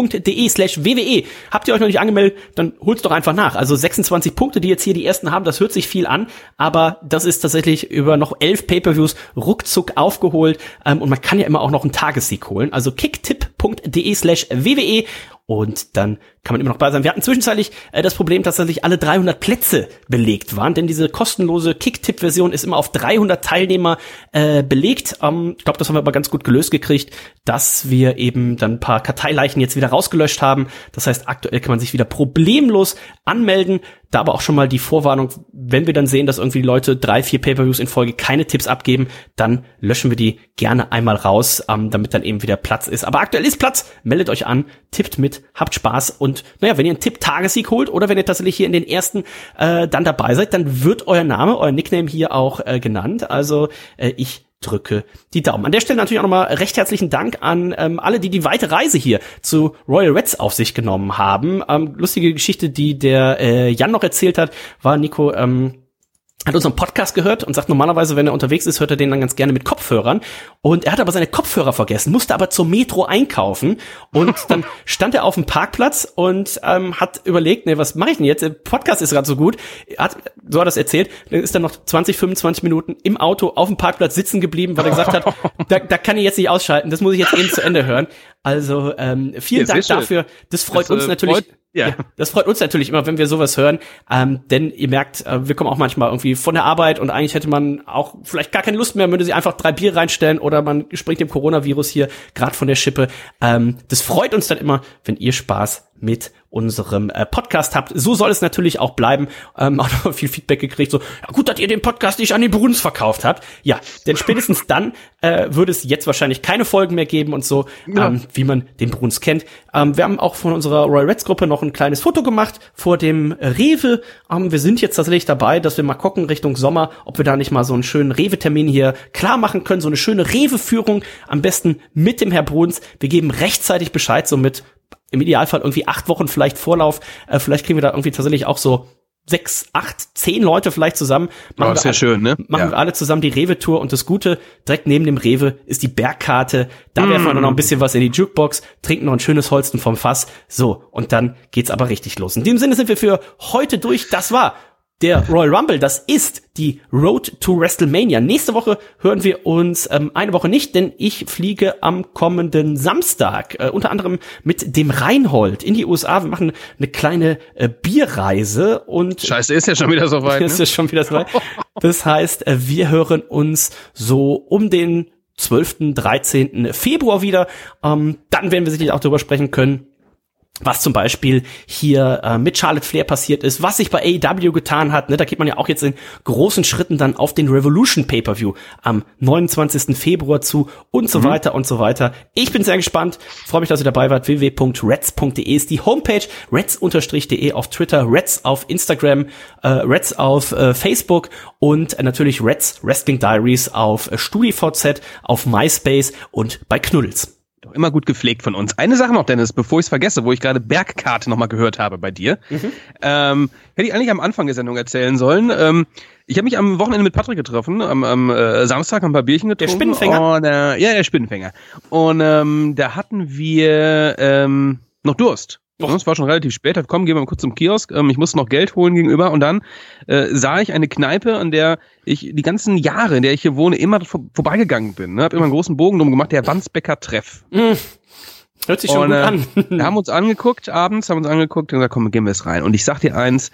punkt de slash wwe. Habt ihr euch noch nicht angemeldet, dann holt's doch einfach nach. Also sechsundzwanzig Punkte, die jetzt hier die ersten haben, das hört sich viel an, aber das ist tatsächlich über noch elf Pay-Per-Views ruckzuck aufgeholt, ähm, und man kann ja immer auch noch einen Tagessieg holen. Also kicktipp punkt de slash wwe. Und dann kann man immer noch bei sein. Wir hatten zwischenzeitlich äh, das Problem, dass tatsächlich alle dreihundert Plätze belegt waren, denn diese kostenlose Kick-Tipp-Version ist immer auf dreihundert Teilnehmer äh, belegt. Ähm, ich glaube, das haben wir aber ganz gut gelöst gekriegt, dass wir eben dann ein paar Karteileichen jetzt wieder rausgelöscht haben. Das heißt, aktuell kann man sich wieder problemlos anmelden. Da aber auch schon mal die Vorwarnung, wenn wir dann sehen, dass irgendwie die Leute drei, vier Pay-Per-Views in Folge keine Tipps abgeben, dann löschen wir die gerne einmal raus, ähm, damit dann eben wieder Platz ist. Aber aktuell ist Platz. Meldet euch an, tippt mit, habt Spaß und naja, wenn ihr einen Tipp-Tagessieg holt oder wenn ihr tatsächlich hier in den ersten äh, dann dabei seid, dann wird euer Name, euer Nickname hier auch äh, genannt. Also äh, ich drücke die Daumen. An der Stelle natürlich auch nochmal recht herzlichen Dank an ähm, alle, die die weite Reise hier zu Royal Reds auf sich genommen haben. Ähm, lustige Geschichte, die der äh, Jan noch erzählt hat, war Nico, ähm, hat unseren Podcast gehört und sagt, normalerweise, wenn er unterwegs ist, hört er den dann ganz gerne mit Kopfhörern. Und er hat aber seine Kopfhörer vergessen, musste aber zur Metro einkaufen. Und dann stand er auf dem Parkplatz und ähm, hat überlegt, nee, was mache ich denn jetzt? Der Podcast ist gerade so gut. Er hat, so hat er es erzählt, dann ist er noch zwanzig, fünfundzwanzig Minuten im Auto auf dem Parkplatz sitzen geblieben, weil er gesagt hat, da, da kann ich jetzt nicht ausschalten, das muss ich jetzt eben zu Ende hören. Also ähm, vielen ja, Dank dafür. Das freut das, uns äh, natürlich. Freut Ja. ja, das freut uns natürlich immer, wenn wir sowas hören, ähm, denn ihr merkt, äh, wir kommen auch manchmal irgendwie von der Arbeit und eigentlich hätte man auch vielleicht gar keine Lust mehr, man würde sie einfach drei Bier reinstellen oder man springt dem Coronavirus hier gerade von der Schippe. Ähm, das freut uns dann immer, wenn ihr Spaß mit unserem äh, Podcast habt. So soll es natürlich auch bleiben. Ähm, auch noch viel Feedback gekriegt, so, ja gut, dass ihr den Podcast nicht an die Bruns verkauft habt. Ja, denn spätestens dann äh, würde es jetzt wahrscheinlich keine Folgen mehr geben und so, ja. ähm, wie man den Bruns kennt. Ähm, wir haben auch von unserer Royal Reds Gruppe noch ein kleines Foto gemacht vor dem Rewe. Ähm, wir sind jetzt tatsächlich dabei, dass wir mal gucken Richtung Sommer, ob wir da nicht mal so einen schönen Rewe-Termin hier klar machen können, so eine schöne Rewe-Führung, am besten mit dem Herr Bruns. Wir geben rechtzeitig Bescheid, so mit im Idealfall irgendwie acht Wochen vielleicht Vorlauf. Äh, vielleicht kriegen wir da irgendwie tatsächlich auch so sechs, acht, zehn Leute vielleicht zusammen. Machen oh, ist ja alle, schön, ne? Machen ja. wir alle zusammen die Rewe-Tour. Und das Gute, direkt neben dem Rewe ist die Bergkarte. Da mm. werfen wir noch ein bisschen was in die Jukebox, trinken noch ein schönes Holsten vom Fass. So, und dann geht's aber richtig los. In dem Sinne sind wir für heute durch. Das war der Royal Rumble, das ist die Road to WrestleMania. Nächste Woche hören wir uns ähm, eine Woche nicht, denn ich fliege am kommenden Samstag, äh, unter anderem mit dem Reinhold in die U S A. Wir machen eine kleine äh, Bierreise und Scheiße, ist ja schon wieder so weit. Ist ja schon wieder so weit. Das heißt, äh, wir hören uns so um den zwölften, dreizehnten Februar wieder. Ähm, dann werden wir sicherlich auch darüber sprechen können, was zum Beispiel hier äh, mit Charlotte Flair passiert ist, was sich bei A E W getan hat. Ne? Da geht man ja auch jetzt in großen Schritten dann auf den Revolution Pay-Per-View am neunundzwanzigsten Februar zu und so mhm. weiter und so weiter. Ich bin sehr gespannt, freue mich, dass ihr dabei wart. w w w punkt reds punkt de ist die Homepage, reds-de auf Twitter, Reds auf Instagram, äh, Reds auf äh, Facebook und äh, natürlich Reds Wrestling Diaries auf äh, StudiVZ, auf MySpace und bei Knuddels. Immer gut gepflegt von uns. Eine Sache noch, Dennis, bevor ich es vergesse, wo ich gerade Bergkarte nochmal gehört habe bei dir. Mhm. Ähm, hätte ich eigentlich am Anfang der Sendung erzählen sollen. Ähm, ich habe mich am Wochenende mit Patrick getroffen, am, am äh, Samstag haben ein paar Bierchen getrunken. Der Spinnenfänger? Und, äh, ja, der Spinnenfänger. Und ähm, da hatten wir ähm, noch Durst. Oh. Es war schon relativ spät. Komm, gehen wir mal kurz zum Kiosk. Ähm, ich musste noch Geld holen gegenüber und dann äh, sah ich eine Kneipe, an der ich die ganzen Jahre, in der ich hier wohne, immer vor, vorbeigegangen bin. Ne? Hab immer einen großen Bogen drum gemacht, der Wandsbecker Treff. Mm. Hört sich schon und, gut an. äh, wir haben uns angeguckt, abends haben uns angeguckt und gesagt, komm, gehen wir jetzt rein. Und ich sag dir eins,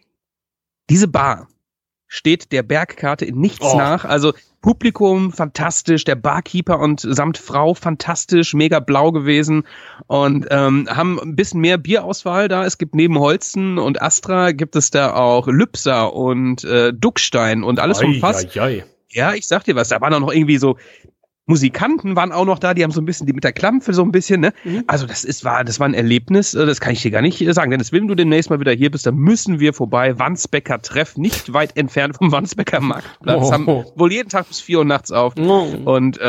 diese Bar steht der Bergkarte in nichts oh. nach. Also Publikum fantastisch, der Barkeeper und samt Frau fantastisch, mega blau gewesen und ähm, haben ein bisschen mehr Bierauswahl da. Es gibt neben Holsten und Astra gibt es da auch Lübser und äh, Duckstein und alles vom Fass. Ei, ei, ei. Ja, ich sag dir was, da waren auch noch irgendwie so Musikanten waren auch noch da, die haben so ein bisschen, die mit der Klampfe so ein bisschen, ne? Mhm. Also das ist, war, das war ein Erlebnis, das kann ich dir gar nicht sagen, denn wenn du demnächst mal wieder hier bist, dann müssen wir vorbei, Wandsbecker Treff, nicht weit entfernt vom Wandsbecker Marktplatz, oh. haben wohl jeden Tag bis vier Uhr nachts auf oh. und ähm,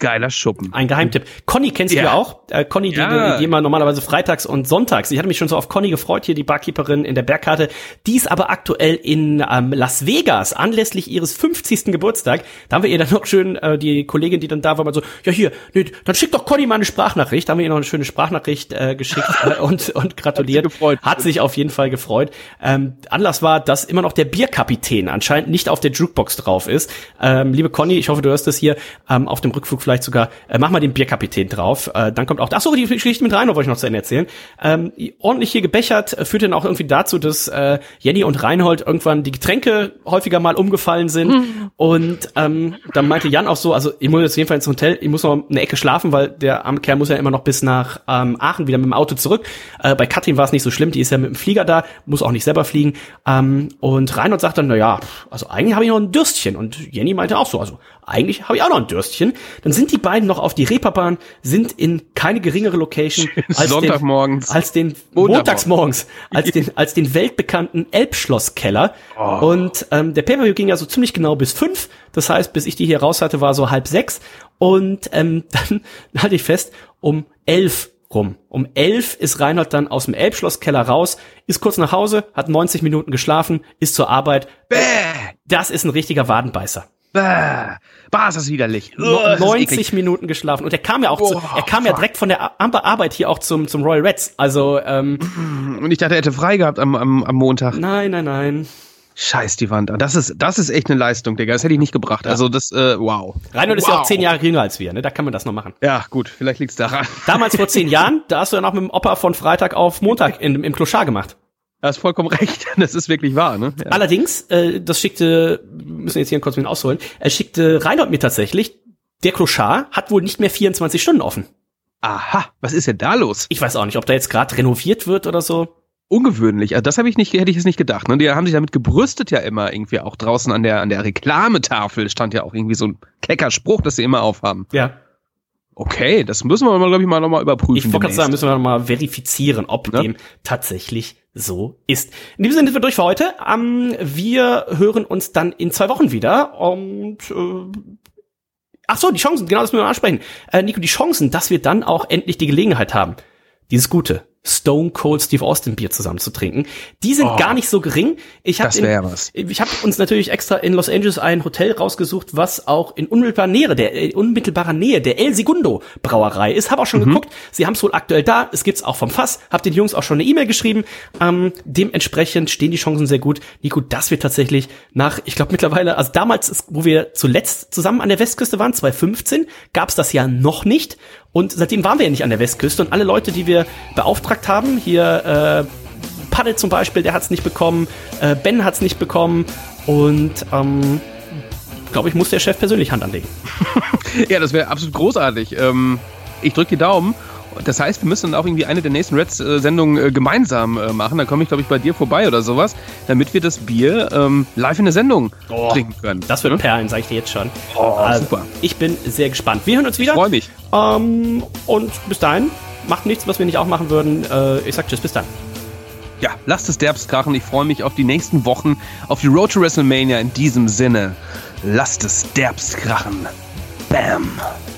Geiler Schuppen. Ein Geheimtipp. Conny kennst Ja. du ja auch. Äh, Conny, die, Ja. die immer normalerweise freitags und sonntags. Ich hatte mich schon so auf Conny gefreut, hier die Barkeeperin in der Bergkarte. Die ist aber aktuell in ähm, Las Vegas anlässlich ihres fünfzigsten Geburtstag. Da haben wir ihr dann noch schön, äh, die Kollegin, die dann da war, mal so, ja hier, nee, dann schick doch Conny mal eine Sprachnachricht. Da haben wir ihr noch eine schöne Sprachnachricht äh, geschickt äh, und, und gratuliert. Hat sich gefreut. Hat sich auf jeden Fall gefreut. Ähm, Anlass war, dass immer noch der Bierkapitän anscheinend nicht auf der Jukebox drauf ist. Ähm, liebe Conny, ich hoffe, du hörst das hier ähm, auf dem Rückflug vielleicht sogar. Äh, mach mal den Bierkapitän drauf. Äh, dann kommt auch, ach so, die Geschichte mit Reinhold wollte ich noch zu Ende erzählen. Ähm, ordentlich hier gebechert, äh, führt dann auch irgendwie dazu, dass äh, Jenny und Reinhold irgendwann die Getränke häufiger mal umgefallen sind. Mhm. Und ähm, dann meinte Jan auch so, also ich muss jetzt auf jeden Fall ins Hotel, ich muss noch eine Ecke schlafen, weil der arme Kerl muss ja immer noch bis nach ähm, Aachen wieder mit dem Auto zurück. Äh, bei Katrin war es nicht so schlimm, die ist ja mit dem Flieger da, muss auch nicht selber fliegen. Ähm, und Reinhold sagt dann, na ja, also eigentlich habe ich noch ein Dürstchen. Und Jenny meinte auch so, also eigentlich habe ich auch noch ein Dürstchen. Dann sind die beiden noch auf die Reeperbahn, sind in keine geringere Location als Sonntagmorgens. den, als den montagsmorgens, als den, als den weltbekannten Elbschlosskeller. Oh. Und ähm, der Pay-Per-View ging ja so ziemlich genau bis fünf. Das heißt, bis ich die hier raus hatte, war so halb sechs. Und ähm, dann halte ich fest, um elf rum. Um elf ist Reinhold dann aus dem Elbschlosskeller raus, ist kurz nach Hause, hat neunzig Minuten geschlafen, ist zur Arbeit. Bäh. Das ist ein richtiger Wadenbeißer. Bah, bah, ist das widerlich. No, neunzig Minuten geschlafen. Und er kam ja auch, oh, zu, er kam fuck. ja direkt von der Arbeit hier auch zum zum Royal Reds. Also ähm, und ich dachte, er hätte frei gehabt am am, am Montag. Nein, nein, nein. Scheiß die Wand an. Das ist das ist echt eine Leistung, Digga. Das hätte ich nicht gebracht. Ja. Also das, äh, wow. Reinhold wow. ist ja auch zehn Jahre jünger als wir, ne? Da kann man das noch machen. Ja, gut. Vielleicht liegt's daran. Damals vor zehn Jahren, da hast du ja noch mit dem Opa von Freitag auf Montag in, im Kloschar gemacht. Du hast vollkommen recht. Das ist wirklich wahr, ne? Ja. Allerdings, äh, das schickte, müssen jetzt hier kurz mit ausholen, er schickte Reinhold mir tatsächlich, der Kloschar hat wohl nicht mehr vierundzwanzig Stunden offen. Aha, was ist denn da los? Ich weiß auch nicht, ob da jetzt gerade renoviert wird oder so. Ungewöhnlich. Also das habe ich nicht, hätte ich jetzt nicht gedacht. Ne? Die haben sich damit gebrüstet ja immer irgendwie auch draußen an der an der Reklametafel stand ja auch irgendwie so ein kecker Spruch, dass sie immer aufhaben. Ja. Okay, das müssen wir mal, glaube ich, mal nochmal überprüfen. Ich wollte gerade sagen, müssen wir nochmal verifizieren, ob ne? dem tatsächlich so ist. In diesem Sinne sind wir durch für heute. Um, wir hören uns dann in zwei Wochen wieder. Und äh, ach so, die Chancen, genau das müssen wir ansprechen. Äh, Nico, die Chancen, dass wir dann auch endlich die Gelegenheit haben, dieses gute Stone Cold Steve Austin Bier zusammen zu trinken. Die sind oh, gar nicht so gering. Ich habe ich habe uns natürlich extra in Los Angeles ein Hotel rausgesucht, was auch in unmittelbarer Nähe der äh, unmittelbarer Nähe der El Segundo Brauerei ist. Habe auch schon mhm. geguckt. Sie haben es wohl aktuell da. Es gibt's auch vom Fass. Hab den Jungs auch schon eine E-Mail geschrieben. Ähm, dementsprechend stehen die Chancen sehr gut. Nico, dass wir tatsächlich nach, ich glaube mittlerweile, also damals, wo wir zuletzt zusammen an der Westküste waren, zwanzig fünfzehn, gab's das ja noch nicht. Und seitdem waren wir ja nicht an der Westküste. Und alle Leute, die wir beauftragt haben, hier äh, Padde zum Beispiel, der hat's nicht bekommen, äh, Ben hat's nicht bekommen und ähm, glaube ich, muss der Chef persönlich Hand anlegen. Ja, das wäre absolut großartig. Ähm, ich drücke die Daumen. Das heißt, wir müssen dann auch irgendwie eine der nächsten Reds-Sendungen äh, gemeinsam äh, machen. Da komme ich, glaube ich, bei dir vorbei oder sowas, damit wir das Bier ähm, live in der Sendung oh, trinken können. Das wird ja? Perlen, sage ich dir jetzt schon. Oh, also, super. Ich bin sehr gespannt. Wir hören uns wieder. Ich freue mich. Ähm, und bis dahin, macht nichts, was wir nicht auch machen würden. Äh, ich sag tschüss, bis dann. Ja, lasst es derbst krachen. Ich freue mich auf die nächsten Wochen, auf die Road to WrestleMania. In diesem Sinne, lasst es derbst krachen. Bam.